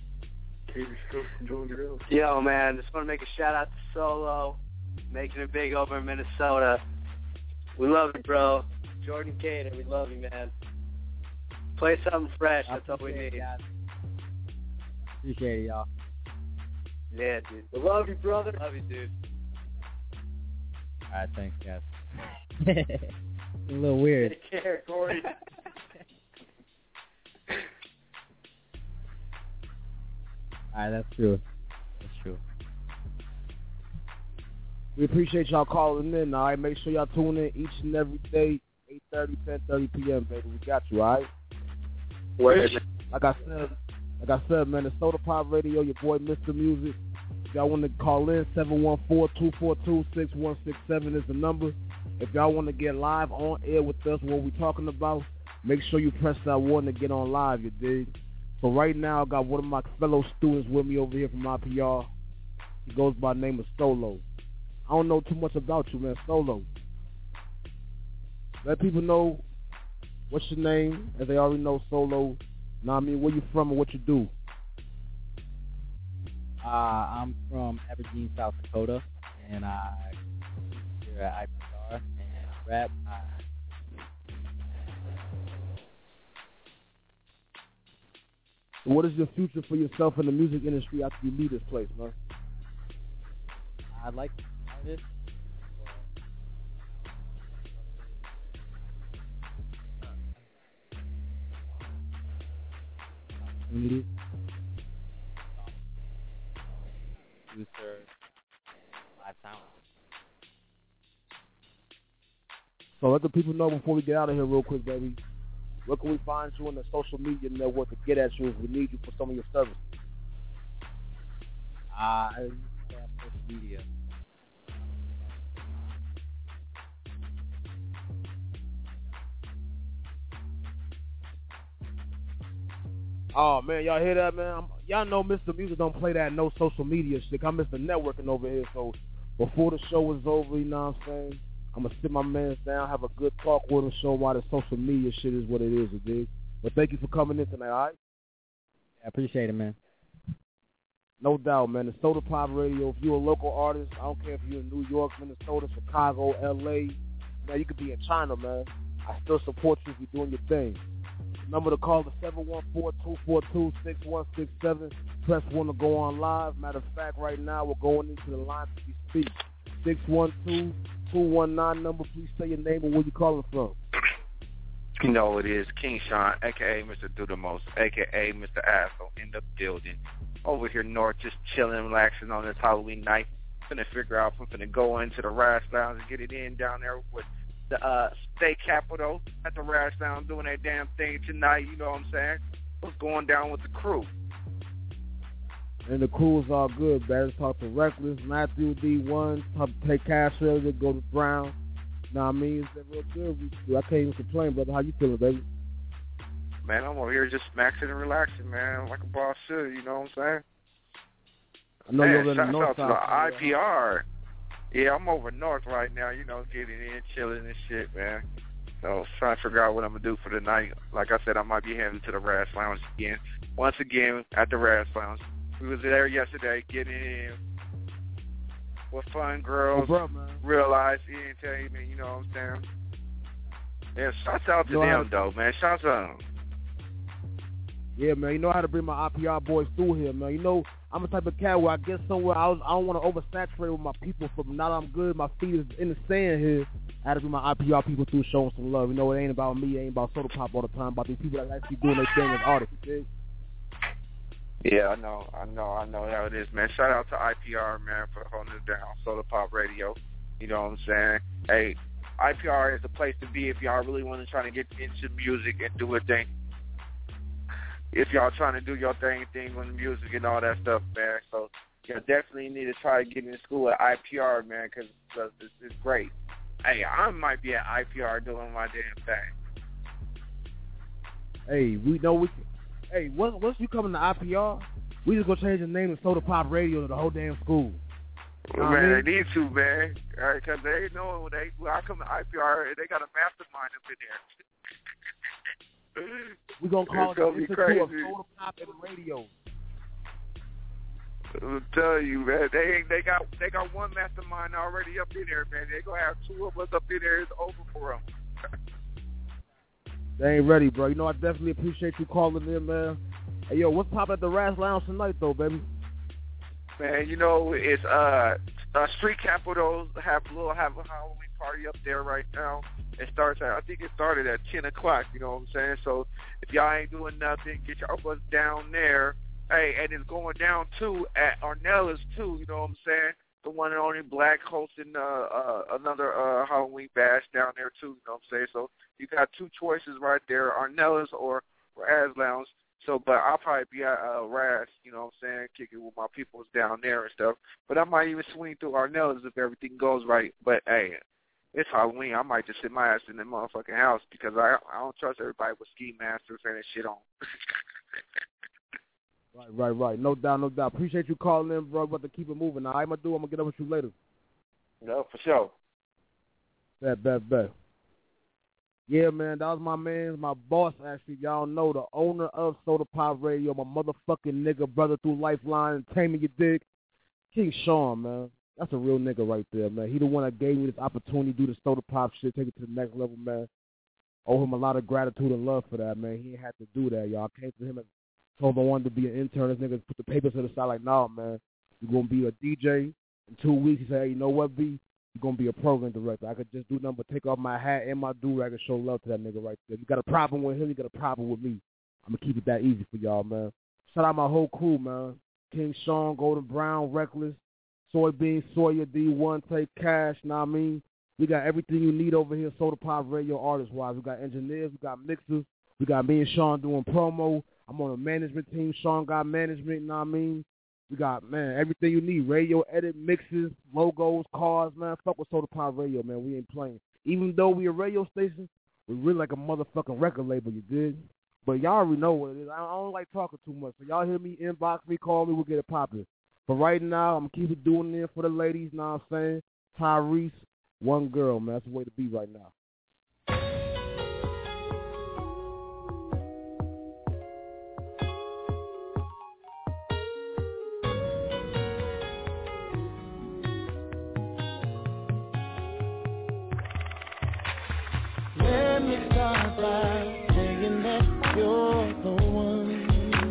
Yo, man, just want to make a shout out to Solo, making it big over in Minnesota. We love you, bro. Jordan Cater, we love you, man. Play something fresh. That's all we need. Appreciate it, y'all. Yeah, dude. We love you, brother. Love you, dude. All right, thanks, guys. A little weird. Take care, Corey. All right, that's true. That's true. We appreciate y'all calling in, all right? Make sure y'all tune in each and every day, eight thirty, ten thirty p.m., baby. We got you, all right? Word. Like I said, like I said, man, it's Soda Pop Radio, your boy Mister Music. If y'all want to call in, seven one four, two four two, six one six seven is the number. If y'all want to get live on air with us, what we talking about, make sure you press that one to get on live, you dig? So right now, I got one of my fellow students with me over here from I P R. He goes by the name of Solo. I don't know too much about you, man. Solo. Let people know what's your name, as they already know Solo. Know what I mean, where you from and what you do. Uh, I'm from Aberdeen, South Dakota, and I here at I P R and rap. Uh, What is your future for yourself in the music industry after you leave this place, man? I'd like to be an artist. Opportunities. Producer. Live sound. So let the people know before we get out of here real quick, baby. Where can we find you on the social media network to get at you if we need you for some of your services? Uh, I use social media. Oh, man, y'all hear that, man? I'm, y'all know Mister Music don't play that no social media shit. I'm Mister Networking over here, so before the show is over, you know what I'm saying? I'm going to sit my mans down, have a good talk with him, show him why the social media shit is what it is, you dig? But thank you for coming in tonight, all right? I appreciate it, man. No doubt, man. It's Soda Pop Radio. If you're a local artist, I don't care if you're in New York, Minnesota, Chicago, L A, man, you could be in China, man. I still support you if you're doing your thing. The number to call is seven one four, two four two, six one six seven. Press one to go on live. Matter of fact, right now, we're going into the line as we speak. six one two, two one nine number. Please say your name and where you calling from. You know it is King Sean, a k a. Mister Do The Most, a k a. Mister Asshole, in the building. Over here north, just chilling, relaxing on this Halloween night. Finna figure out if I'm finna go into the Rash Lounge and get it in down there with the uh, state capital at the Rash Lounge doing that damn thing tonight, you know what I'm saying? What's going down with the crew? And the crew is all good, man. Talk to Reckless, Matthew, D one, talk to Take Cash earlier, go to Brown. Know what I mean? It's been real good. I can't even complain, brother. How you feeling, baby? Man, I'm over here just maxing and relaxing, man, like a boss should, you know what I'm saying? I know man, you're in the shout north out to side. the I P R. Yeah, I'm over north right now, you know, getting in, chilling and shit, man. So trying to figure out what I'm going to do for the night. Like I said, I might be heading to the Rash Lounge again. Once again, at the Rash Lounge. We was there yesterday getting in with fun girls, oh, bro, man. real-life entertainment, you know what I'm saying? Yeah, shouts out to you know them, though, man. Shouts out. Yeah, man. You know how to bring my I P R boys through here, man. You know, I'm the type of cat where I get somewhere, I, was, I don't want to oversaturate with my people. From now that I'm good, my feet is in the sand here. I had to bring my I P R people through, showing some love. You know, it ain't about me, it ain't about Soda Pop all the time, about these people that actually doing their thing as artists, you dig? Yeah, I know, I know, I know how it is, man. Shout out to I P R, man, for holding it down, Soda Pop Radio. You know what I'm saying? Hey, I P R is the place to be if y'all really want to try to get into music and do a thing. if y'all trying to do your thing, thing on the music and all that stuff, man. So you definitely need to try to get in school at I P R, man, because it's, it's great. Hey, I might be at I P R doing my damn thing. Hey, we know we can. Hey, once, once you come to I P R, we just gonna change the name of Soda Pop Radio to the whole damn school. You know Man, what I mean? they need to, man. All right, because they know they. When I come to I P R, they got a mastermind up in there. We gonna call It's it the gonna be Institute crazy. of Soda Pop and Radio. I'll tell you, man. They ain't. They got. They got one mastermind already up in there, man. They gonna have two of us up in there. It's over for them. They ain't ready, bro. You know, I definitely appreciate you calling in, man. Hey, yo, what's poppin' at the Raz Lounge tonight, though, baby? Man, you know, it's uh, uh Street Capitals have a little have a Halloween party up there right now. It starts at, I think it started at ten o'clock. You know what I'm saying? So if y'all ain't doing nothing, get your butts down there. Hey, and it's going down too at Arnella's too. You know what I'm saying? The one and only Black hosting uh, uh another uh Halloween bash down there too. You know what I'm saying? So you got two choices right there: Arnella's or Raz Lounge. So, but I'll probably be at uh, Raz, you know what I'm saying, kicking with my peoples down there and stuff. But I might even swing through Arnella's if everything goes right. But, hey, it's Halloween. I might just sit my ass in the motherfucking house because I I don't trust everybody with ski masters and that shit on. Right, right, right. No doubt, no doubt. Appreciate you calling in, bro. About to keep it moving. Now, I'm going to do, I'm going to get up with you later. No, for sure. Bet, bet, bet. Yeah, man, that was my man, my boss, actually. Y'all know, the owner of Soda Pop Radio, my motherfucking nigga, brother through Lifeline, Taming Your Dick, King Sean, man. That's a real nigga right there, man. He the one that gave me this opportunity to do the Soda Pop shit, take it to the next level, man. Owe him a lot of gratitude and love for that, man. He ain't had to do that, y'all. I came to him and told him I wanted to be an intern. This nigga put the papers to the side like, nah, man, you're going to be a D J. In two weeks, he said, hey, you know what, B? You're going to be a program director. I could just do nothing but take off my hat and my do-rag and show love to that nigga right there. You got a problem with him, you got a problem with me. I'm going to keep it that easy for y'all, man. Shout out my whole crew, man. King Sean, Golden Brown, Reckless, Soybean, Sawyer, D one, Take Cash, know what I mean? We got everything you need over here, Soda Pop Radio, artist-wise. We got engineers, we got mixers, we got me and Sean doing promo. I'm on a management team. Sean got management, know what I mean? We got, man, everything you need. Radio, edit, mixes, logos, cars, man. Fuck with Soda Pop Radio, man. We ain't playing. Even though we a radio station, we really like a motherfucking record label, you dig? But y'all already know what it is. I don't like talking too much. So y'all hear me, inbox me, call me, we'll get it popping. But right now, I'm going to keep it doing it for the ladies, know what I'm saying? Tyrese, one girl, man. That's the way to be right now. Let me start by saying that you're the one.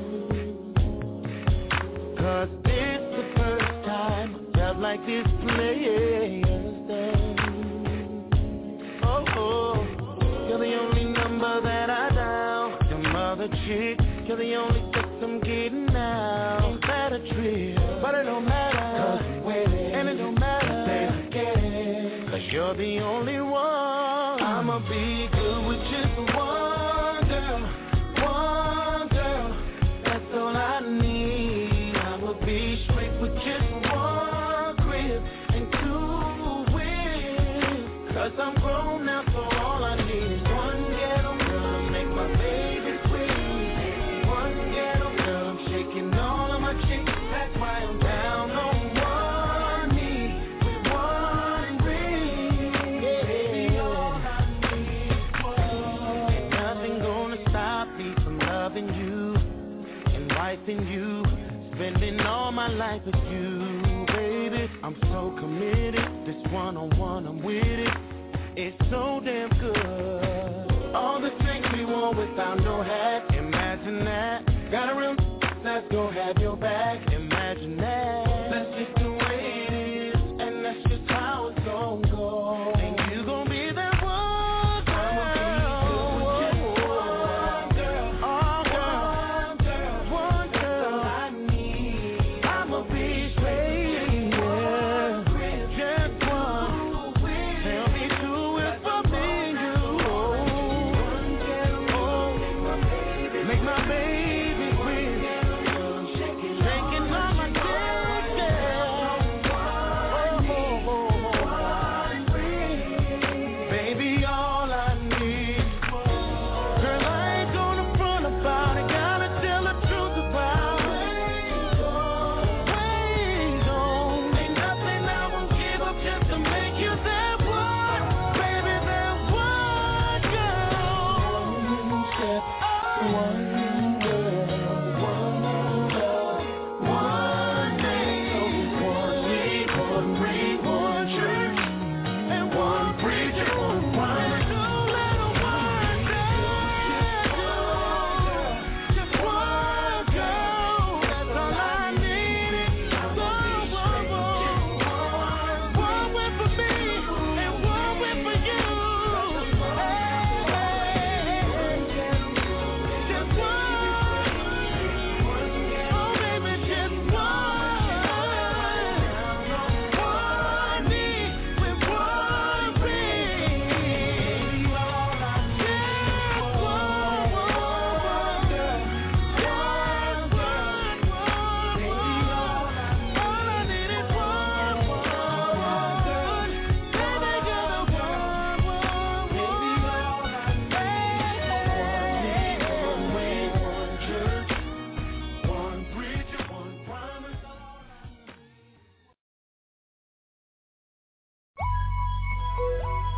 'Cause this the first time I felt like this play, understand? Oh, oh, you're the only number that I dial. Your mother chick, you're the only sex I'm getting now. Ain't that a trip? But it don't matter, 'cause I'm winning. And it don't matter, baby, get it. 'Cause you're the only one. I'ma be good with just one girl, one girl, that's all I need. I'ma be straight with just one crib and two wheels. 'Cause I'm grown now, so all I need is one ghetto girl to make my baby squeeze. One ghetto girl, I'm shaking all of my chicks, that's why I'm down on one knee with one ring. Yeah, all I need is one. Ain't nothing gonna stop me from loving you and wifing you, spending all my life with you, baby. I'm so committed, this one-on-one, I'm with it. It's so damn good. All the things we want without no hat, imagine that. Got a real that's gonna have your back, imagine that. That's just the way it is, and that's just how it's gonna go. And you gonna be that one girl. I'ma be good with just one girl. Oh, girl. One girl, one girl, that's all I need. I'ma be straight, yeah. Just one. Tell me do it for me.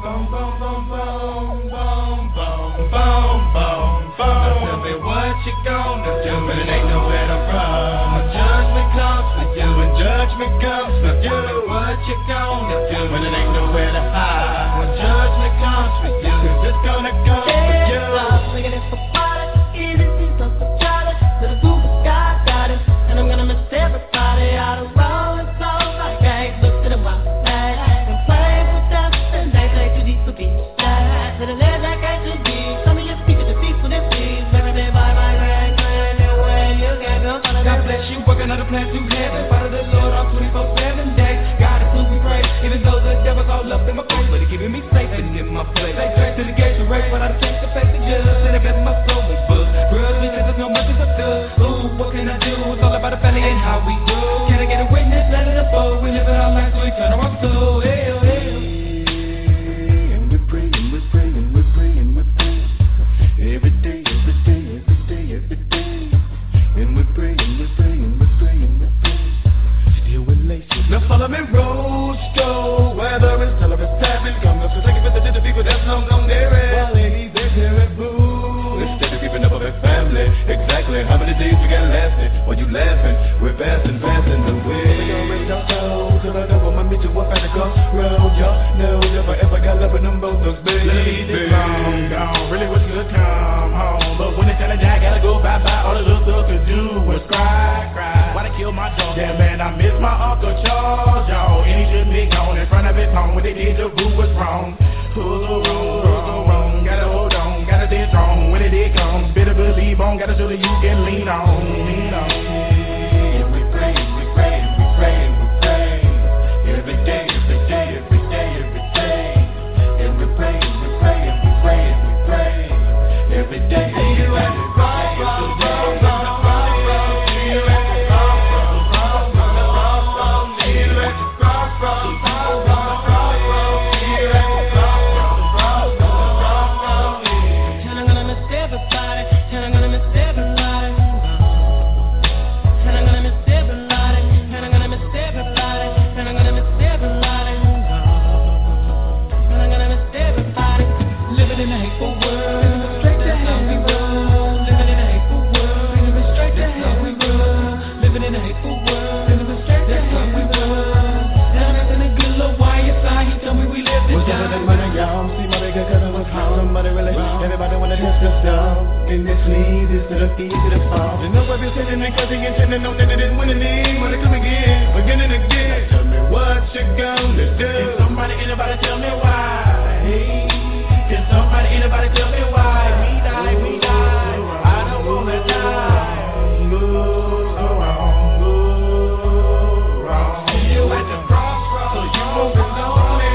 Boom, boom, boom, boom, boom, boom, boom, boom, boom. Now tell me what you gonna do when it ain't nowhere to run. When judgment comes for you, when judgment comes for you, what you gonna do when it ain't nowhere to hide? When judgment comes for you, 'cause it's gonna come for you. Singing it for water, easy, so for Charlie, to the super sky, got it, and I'm gonna miss everybody out of rolling souls. I can't look to the wild side and play with us, and they play too deep for beach side. To the ledge I got too deep. Some of you speak to the peaceful and please. Every day by my grand, new way you can go. God bless you, working on a plan to heaven. Father the Lord on twenty-four seven days. God is who we praise, even though the devil's all up in my face, but he keeping me safe and in my place. Stay straight to the gates of race, but I take the face of judge, and I got my soul with books. Grudge me, there's no mercy for good. Ooh, what can I do? It's all about the family and how we do. Can I get a witness? Let it unfold. We live in our lives, we turn our soul. Hey, oh, hey. And we're praying, we're praying, we're praying, we're praying. Every day, every day, every day, every day. And we're praying, we're praying, we're praying, we're praying. Still with laces. Now follow me, Roscoe. Whether it's till it's tapping, come up to take it for the people that's long gone there. While ladies, they're terrible. Instead of keeping up with their family. Exactly how many days we got lasting? While you laughing, we're passing, passing the way. Till I know I'ma meet you up at the crossroad. Y'all know if I ever got love with them both those babies. Ladies, long gone, really wish you could come home. But when it's time to die, gotta go bye-bye. All the little stuff to do was cry, cry. Why they kill my dog? Yeah, man, I miss my Uncle Charles, y'all. And he should be gone in front of his home. When they did, the rule was wrong. Who's so wrong, who's so wrong? Gotta hold on, gotta stay strong. When it did come, better believe on. Gotta show that you can lean on, lean on. We pray, we pray, we pray, we pray. Every day, every day, every day, every day. And we pray, we pray, we pray, we pray. Every day, every day, every day. Everybody wanna test us down, and this lead is to the feet to the fall. You know what they're saying because they intended know that they didn't win anything. Wanna come again, again and again. Tell me what you gonna do. Can somebody, anybody tell me why? Hey, can somebody, anybody tell me why? We die, we die. I don't wanna die. Move around, move around. See you at the crossroads, so you won't be lonely.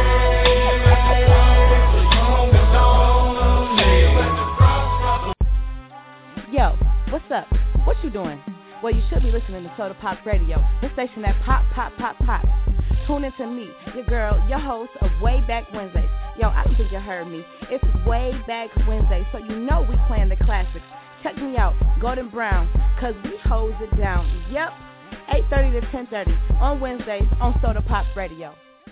Yo, what's up? What you doing? Well, you should be listening to Soda Pop Radio, the station that pop, pop, pop, pop. Tune in to me, your girl, your host of Way Back Wednesdays. Yo, I don't think you heard me. It's Way Back Wednesday, so you know we playing the classics. Check me out, Golden Brown, cause we hose it down. Yep, eight thirty to ten thirty on Wednesdays on Soda Pop Radio.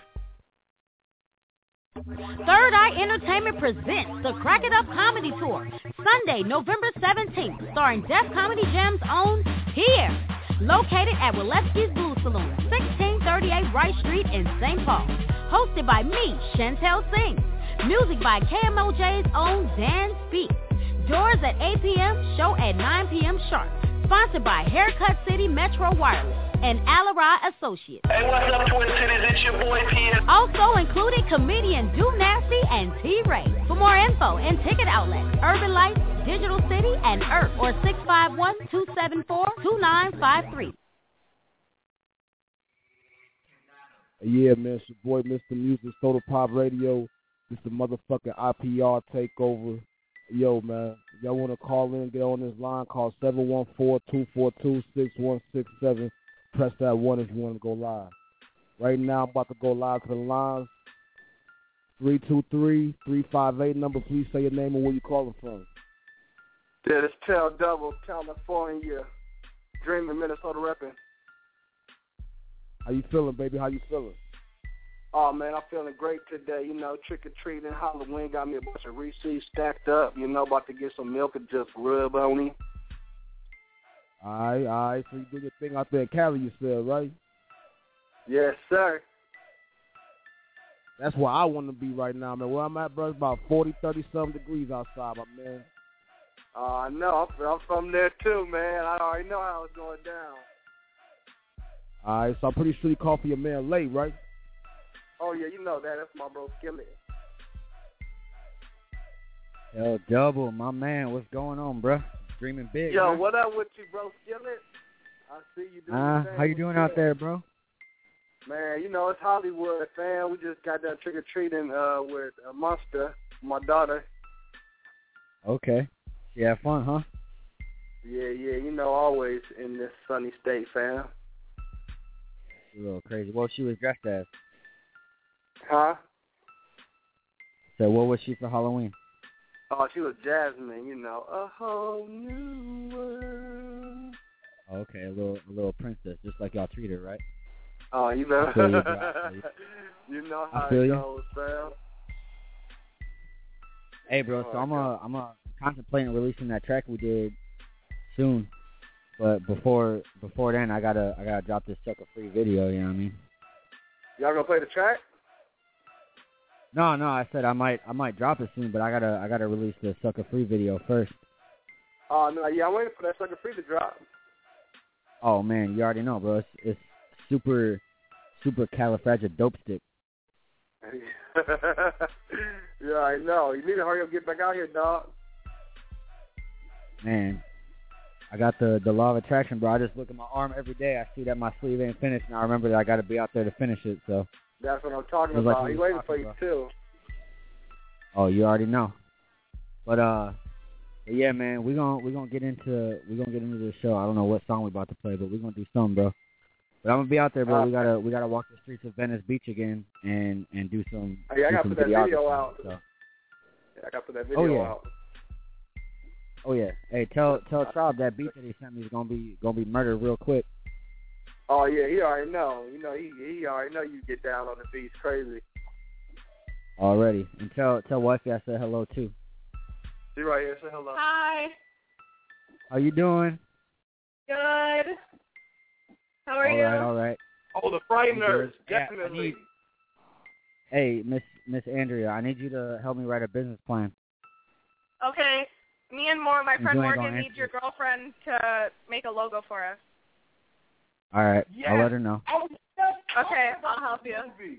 Third Eye Entertainment presents the Crack It Up Comedy Tour, Sunday, November seventeenth, starring Def Comedy Jam's own Here, located at Waleski's Blues Saloon, sixteen thirty-eight Wright Street in Saint Paul. Hosted by me, Chantel Singh. Music by K M O J's own Dan Speak. Doors at eight p.m., show at nine p.m. sharp. Sponsored by Haircut City Metro Wireless and Alara Associates. Hey, what's up, Twin Cities? It's your boy P S. Also included comedian Do Nasty and T-Ray. For more info and ticket outlets, Urban Lights, Digital City, and Earth, or six five one, two seven four, two nine five three. Yeah, man, it's your boy Mister Music, Soda Pop Radio. It's the motherfucking I P R takeover. Yo, man, if y'all want to call in, get on this line, call seven one four, two four two, six one six seven. Press that one if you want to go live. Right now, I'm about to go live to the lines. three two three, three five eight number. Please say your name and where you calling from. Yeah, this Pell Double, California. Dreaming, Minnesota repping. How you feeling, baby? How you feeling? Oh, man, I'm feeling great today. You know, trick-or-treating, Halloween, got me a bunch of Reese's stacked up. You know, about to get some milk and just rub on me. All right, all right. So you do your thing out there in Cali, you said, right? Yes, sir. That's where I want to be right now, man. Where I'm at, bro, it's about forty, thirty-something degrees outside, my man. Uh, I know. I'm, I'm from there, too, man. I already know how it's going down. All right, so I'm pretty sure you called for your man late, right? Oh, yeah, you know that. That's my bro, Skillet. Yo, Double, my man, what's going on, bro? Dreaming big, Yo, man. what up with you, bro, Skillet? I see you doing Uh, the thing. how you doing out there, bro? Man, you know, it's Hollywood, fam. We just got done trick-or-treating uh, with a monster, my daughter. Okay. She had fun, huh? Yeah, yeah, you know, always in this sunny state, fam. A little crazy. What she was dressed as? Huh? So what was she for Halloween? Oh, she was Jasmine, you know, a whole new world. Okay, a little a little princess, just like y'all treat her, right? Oh, you know, I feel you, bro. I feel you. you know I how feel it you. goes, fam. Hey, bro, so I'm uh, I'm uh, contemplating releasing that track we did soon, but before before then, I gotta I gotta drop this sucker free video. You know what I mean? Y'all gonna play the track? No, no, I said I might I might drop it soon, but I gotta I gotta release the sucker free video first. Oh, no, yeah, I'm waiting for that sucker free to drop. Oh man, you already know, bro. It's, it's super super califragilistic. Yeah, I know. You need to hurry up and get back out here, dog. Man, I got the the law of attraction, bro. I just look at my arm every day. I see that my sleeve ain't finished, and I remember that I got to be out there to finish it. So. That's what I'm talking It was like about. we He's was waiting talking for you, about. too. Oh, you already know. But uh, but yeah, man, we gonna we gonna get into we gonna get into this show. I don't know what song we about to play, but we are gonna do something, bro. But I'm gonna be out there, bro. Uh, we gotta we gotta walk the streets of Venice Beach again and and do some. Hey, I do gotta some put that video videography, out. So. Yeah, I gotta put that video Oh, yeah. out. Oh yeah. Hey, tell tell Traub that beat that he sent me is gonna be gonna be murdered real quick. Oh, yeah, he already know. You know, he he already know you get down on the beach crazy. Already. And tell tell wifey I said hello too. She right here. Say hello. Hi. How you doing? Good. How are all you? right, all right. Oh, the frighteners, Yeah, I definitely. need- Hey, Miss Miss Andrea, I need you to help me write a business plan. Okay. Me and more, my And friend you ain't Morgan, gonna need your girlfriend to make a logo for us. All right, Yes. I'll let her know. Okay, I'll help you.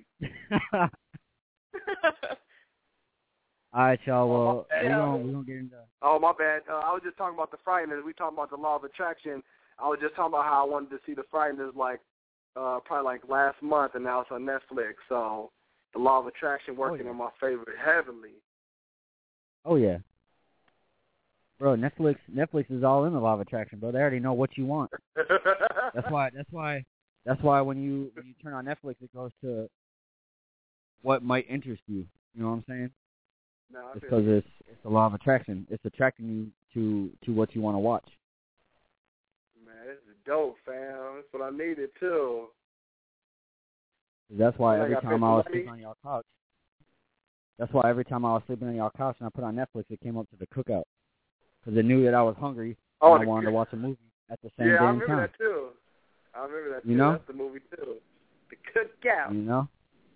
All right, y'all. Well, Oh, we're yeah. gonna we're gonna get into. Oh, my bad. Uh, I was just talking about the frighteners. We talking about the law of attraction. I was just talking about how I wanted to see the frighteners like uh, probably like last month, and now it's on Netflix. So the law of attraction working yeah. in my favor heavily. Oh yeah, bro. Netflix Netflix is all in the law of attraction, bro. They already know what you want. That's why. That's why. That's why when you when you turn on Netflix, it goes to what might interest you. You know what I'm saying? No, I It's feel because you. it's it's the law of attraction. It's attracting you to to what you want to watch. Man, this is dope, fam. That's what I needed too. That's why I every got time I was money. sleeping on y'all couch. That's why every time I was sleeping on y'all couch and I put on Netflix, it came up to the cookout because it knew that I was hungry Oh, and I the wanted to watch a movie at the same Yeah, I damn remember time. that too. I remember that too. You know? That's the movie too. The Cookout. You know.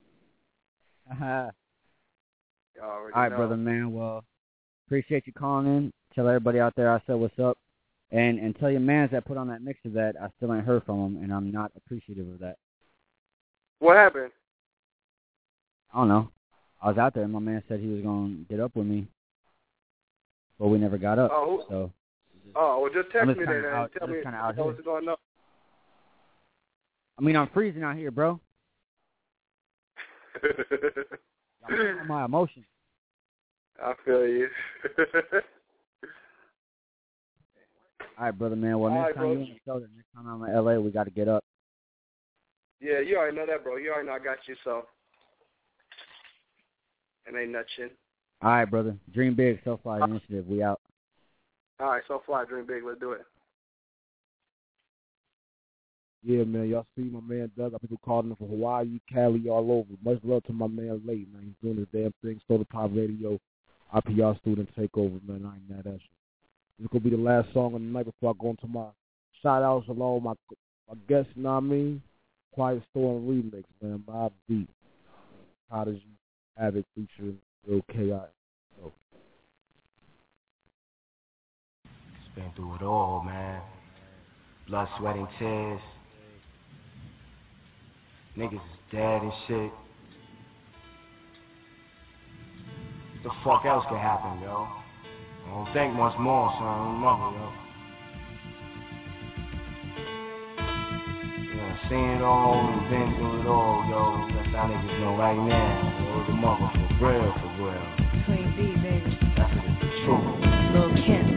You already All right, know. brother, man. Well, appreciate you calling in. Tell everybody out there I said what's up, and and tell your mans that put on that mix of that I still ain't heard from them, and I'm not appreciative of that. What happened? I don't know. I was out there, and my man said he was gonna get up with me, but we never got up. Oh, who- So Oh, well, just I'm text just me kinda then out- and tell I'm just me kinda out what's here. going on. I mean, I'm freezing out here, bro. I'm feeling my emotions. I feel you. All right, brother, man. Well, All next right, time bro. you're in the show, next time I'm in L A, we got to get up. Yeah, you already know that, bro. You already know I got you, so. It ain't nothing. All right, brother. Dream big, so fly initiative. We out. All right, so fly, dream big. Let's do it. Yeah, man, y'all see my man Doug. Got people calling him from Hawaii, Cali, all over. Much love to my man Late, man. He's doing his damn thing. Soda Pop Radio, I P R student takeover, man. I ain't mad at you. This is going to be the last song of the night before I go into my shout-outs along my, my guests, you know what I mean? Quiet Storm remix, man. Mob Deep. Prodigy, Havoc featuring Real K I. So. It's been through it all, man. Blood, sweat, and tears. Niggas is dead and shit. What the fuck else could happen, yo? I don't think much more, son. I don't know, yo. Yeah, seen it all and been through it all, yo. Let y'all niggas know right now. Word the mother for real, for real. Queen B, baby. That's the truth. Lil'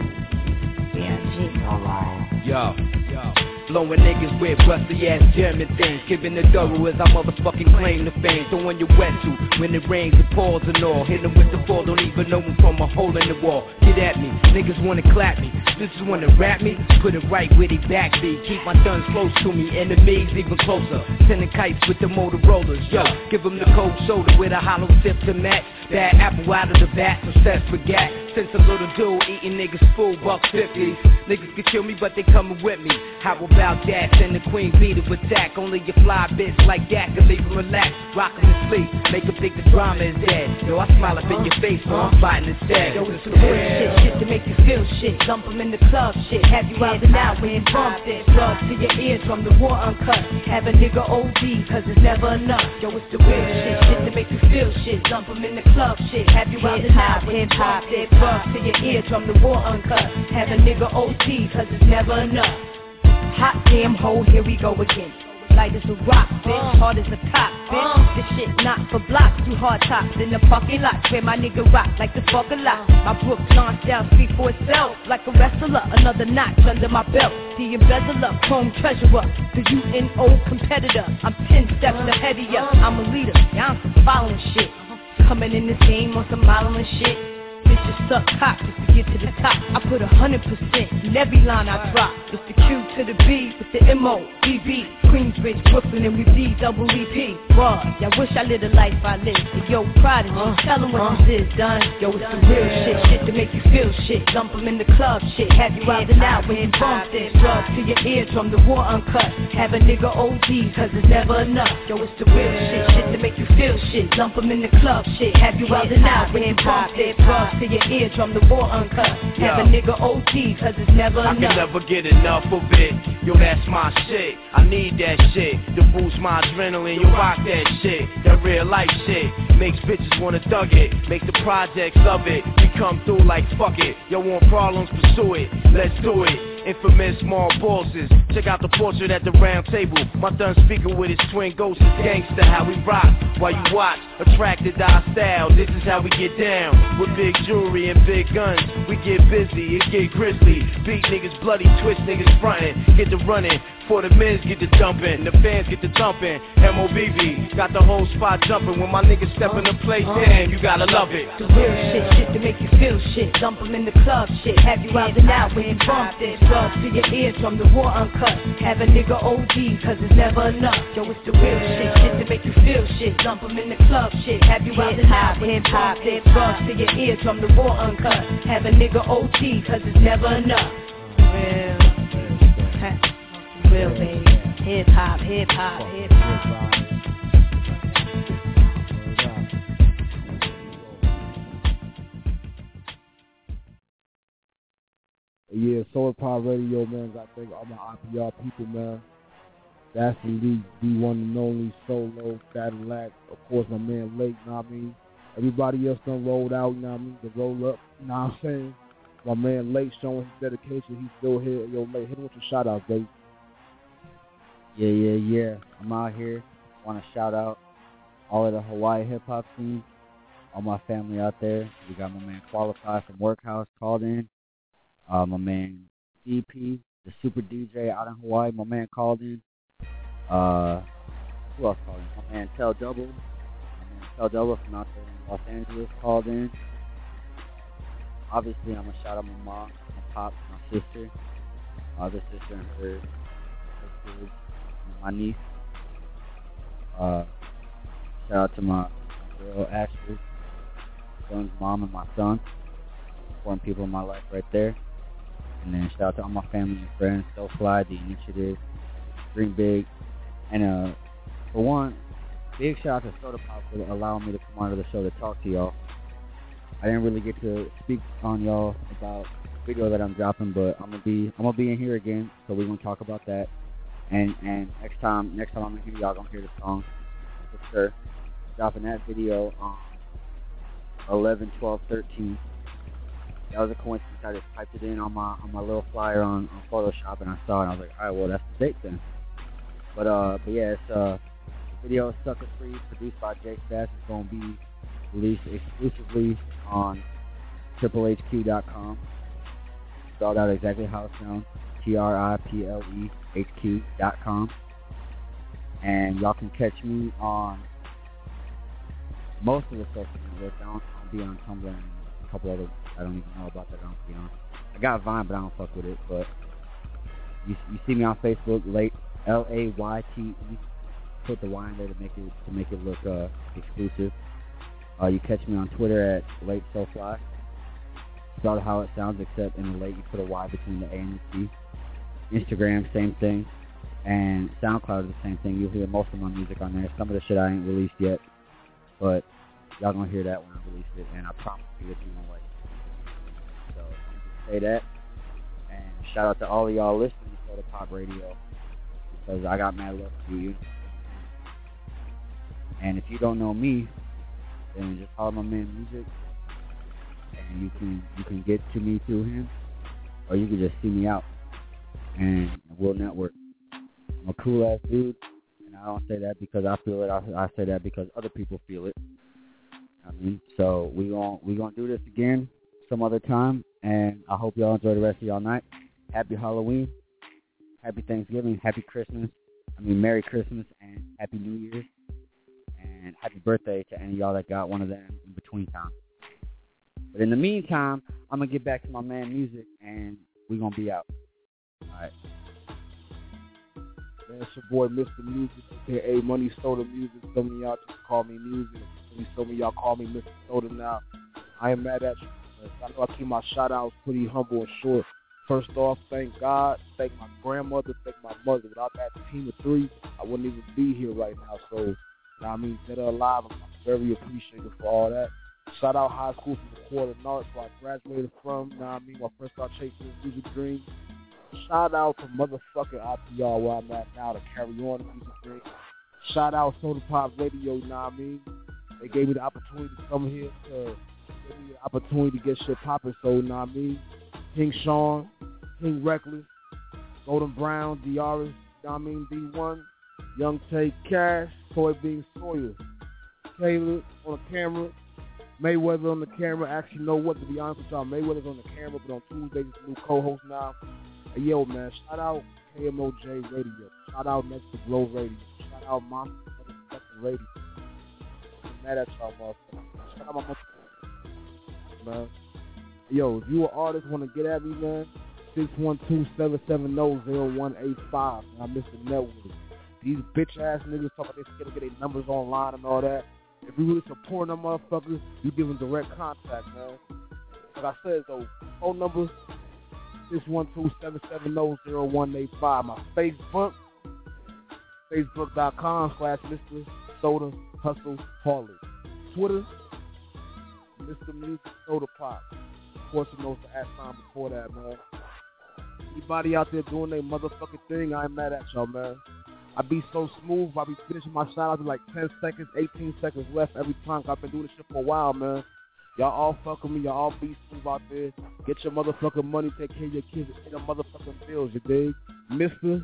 Kim. B I G. I'm lying. Yo, yo. Blowing niggas with rusty ass German things. Giving the double as I motherfucking claim the fame. Throwing your wet suit when it rains, it pours and all. Hit them with the fall, don't even know them from a hole in the wall. Get at me, niggas wanna clap me. This is wanna rap me, put it right where they back be. Keep my guns close to me, enemies even closer. Sending kites with the Motorola's. Yo, give them the cold shoulder with a hollow tip to match. That apple out of the bat, so set forget. Since a little dude eating niggas full buck fifties. Niggas can kill me, but they coming with me. How about that? Send the Queen Bee to attack. Only your fly bitch like that can leave them relax. Rock them to sleep, make them think the drama is dead. Yo, I smile up in your face, so I'm fighting instead. Yo, it's the real shit, shit to make you feel shit. Dump them in the club, shit. Have you out and out when you bump it. Drugs to your ears from the war uncut. Have a nigga O D, cause it's never enough. Yo, it's the real shit, shit to make you feel shit. Dump them in the club, shit. Have you out and out when you bump it. Drugs to your ears from the war uncut. Have a nigga O D, cause it's never enough. Hot damn hole, here we go again. Light as a rock, bitch, hard as a cop, bitch. This shit not for blocks, too hard tops in the parking lot. Where my nigga rock like the fuck a lot. My Brooks launched out, speak for itself. Like a wrestler, another notch under my belt. The embezzler, chrome treasurer, the U N O competitor. I'm ten steps ahead of ya, I'm a leader, y'all some following shit. Coming in this game on some modeling shit. Bitches suck cock just to get to the top. I put a hundred percent in every line I drop. It's the Q to the B with the M O B B. Queensbridge, Brooklyn, and we D double E P. Raw, y'all wish I lived a life I lived. And yo, Prodigy, uh, tell them what uh, this is, done. Yo, it's the real shit, shit to make you feel shit. Dump them in the club, shit. Have you out and out when you bump this. Drugs to your ears from the war uncut. Have a nigga O D, cause it's never enough. Yo, it's the real shit, shit to make you feel shit. Dump them in the club, shit. Have you out and out when you bump this. Drugs to your ears from the war uncut. Have a nigga O T, cause it's never I enough. can never get enough of it. Yo, that's my shit. I need that shit to boost my adrenaline. You rock that shit. That real life shit makes bitches wanna thug it. Make the projects love it. We come through like fuck it. Yo, want problems, pursue it. Let's do it. Infamous small bosses. Check out the portrait at the round table. My thumb speaker with his twin ghosts is gangster. How we rock while you watch. Attracted to our style. This is how we get down. With big jewelry and big guns. We get busy, it get grizzly. Beat niggas bloody, twist niggas frontin'. Get the running. For the men's get the dumping. The fans get the thumping. M O B B got the whole spot jumping. When my niggas step in the place, damn, you gotta love it. The real shit, shit to make you feel shit. Dump them in the club, shit. Have you out and out when you bump this. Drugs to your ears from the war uncut. Have a nigga O D, cause it's never enough. Yo, it's the real shit, shit to make you feel shit. Dump them in the club, shit. Have you out and out when you bump this. Drugs to your ears from the war uncut. Have a nigga O D, cause it's never enough. Real. Real, baby. Hip hop, hip hop, hip hop. Yeah, Solar Power Radio, man. Got to thank all my I P R people, man. That's the league, the one and only Solo, Cadillac, of course, my man Lake, you know what I mean? Everybody else done rolled out, you know what I mean? The roll up, you know what I'm saying? My man Lake showing his dedication. He's still here. Yo, Lake, hit him with your shout outs, baby. Yeah, yeah, yeah. I'm out here. Want to shout out all of the Hawaii hip hop scene, all my family out there. We got my man Qualified from Workhouse called in. Uh, my man D P, the super D J out in Hawaii. My man called in. Uh, who else called in? My man Tell Double. My man Tell Double from out there in Los Angeles called in. Obviously, I'm gonna shout out my mom, my pop, my sister, my other sister, and her, her kids. my niece. Uh, shout out to my, my girl Ashley, my son's mom, and my son. Important people in my life right there. And then shout out to all my family and friends, So Fly, The Initiative, Dream Big, and uh, for one, big shout out to Soda Pop for allowing me to come onto the show to talk to y'all. I didn't really get to speak on y'all about the video that I'm dropping, but I'm gonna be I'm gonna be in here again, so we're gonna talk about that. And and next time next time I'm in here, y'all gonna hear the song for sure. Dropping that video on eleven, twelve, thirteen. That was a coincidence. I just typed it in on my on my little flyer on, on Photoshop, and I saw it. And I was like, all right, well, that's the date then. But uh, but yeah, it's uh, video is Sucker Free, produced by Jay Stats. It's gonna be released exclusively on triple H Q dot com. Spelled out exactly how it sounds. T R I P L E H Q dot com. And y'all can catch me on most of the social media. I don't, I don't be on Tumblr and a couple other. I don't even know about that. I don't be on. I got Vine, but I don't fuck with it. But you you see me on Facebook, late L A Y T E. Put the Y in there to make it to make it look uh, exclusive. Uh, you catch me on Twitter at Late So Fly. Spelled how it sounds, except in the late you put a Y between the A and the T. Instagram, same thing. And SoundCloud is the same thing. You'll hear most of my music on there. Some of the shit I ain't released yet, but y'all gonna hear that when I release it, and I promise you that you won't like it. So I'm just say that, and shout out to all of y'all listening to Soda Pop Radio, because I got mad love for you. And if you don't know me, then just follow my man Music, and you can you can get to me through him, or you can just see me out, and we'll network. I'm a cool ass dude, and I don't say that because I feel it. I, I say that because other people feel it. I mean, so we gon' we gonna do this again some other time, and I hope y'all enjoy the rest of y'all night. Happy Halloween, Happy Thanksgiving, Happy Christmas. I mean, Merry Christmas and Happy New Year's. And happy birthday to any of y'all that got one of them in between time. But in the meantime, I'm going to get back to my man Music, and we're going to be out. All right. Man, it's your boy, Mister Music, a k a. Money Soda Music. Some of y'all just call me Music. Some of y'all call me Mister Soda now. I am mad at you. I know I keep my shout-outs pretty humble and short. First off, thank God, thank my grandmother, thank my mother. Without that team of three, I wouldn't even be here right now. So, you know I mean, that are alive, I'm very appreciative for all that. Shout out high school from the Quarter North, where I graduated from, you know I mean, when I first started chasing this music dream. Shout out to motherfucking I P R where I'm at now to carry on the music dream. Shout out Soda Pop Radio, you know what I mean? They gave me the opportunity to come here to give me the opportunity to get shit popping, so you know what I mean? King Sean, King Reckless, Golden Brown, D R S, you know what I mean? D one, Young Tay Cash, Soybean Sawyer, Caleb on the camera, Mayweather on the camera. I actually know what, to be honest with y'all. Mayweather's on the camera, but on Tuesdays, he's a new co-host now. Hey, yo, man, shout out K M O J Radio. Shout out Next to Glow Radio. Shout out Monster Motherfucking Radio. I'm mad at y'all, motherfuckers. Shout out my motherfuckers, man. Yo, if you an artist, want to get at me, man, six one two, seven seven zero, zero one eight five. I miss the network. These bitch-ass niggas talking they scared to get their numbers online and all that. If you really support them motherfuckers, you give them direct contact, man. Like I said, though, phone number six one two, seven seven zero, zero one eight five. My Facebook, facebook.com slash Mister Soda Hustle Harley. Twitter, Mister Music Soda Pop. Of course, you know the at sign before that, man. Anybody out there doing their motherfucking thing, I ain't mad at y'all, man. I be so smooth. I be finishing my shout-outs in like ten seconds, eighteen seconds left every time. I've been doing this shit for a while, man. Y'all all fuck with me. Y'all all be smooth out there. Get your motherfucking money. Take care of your kids. And pay your motherfucking bills, you dig? Mister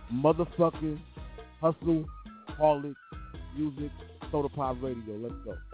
Motherfucking Hustle Harley Music Soda Pop Radio. Let's go.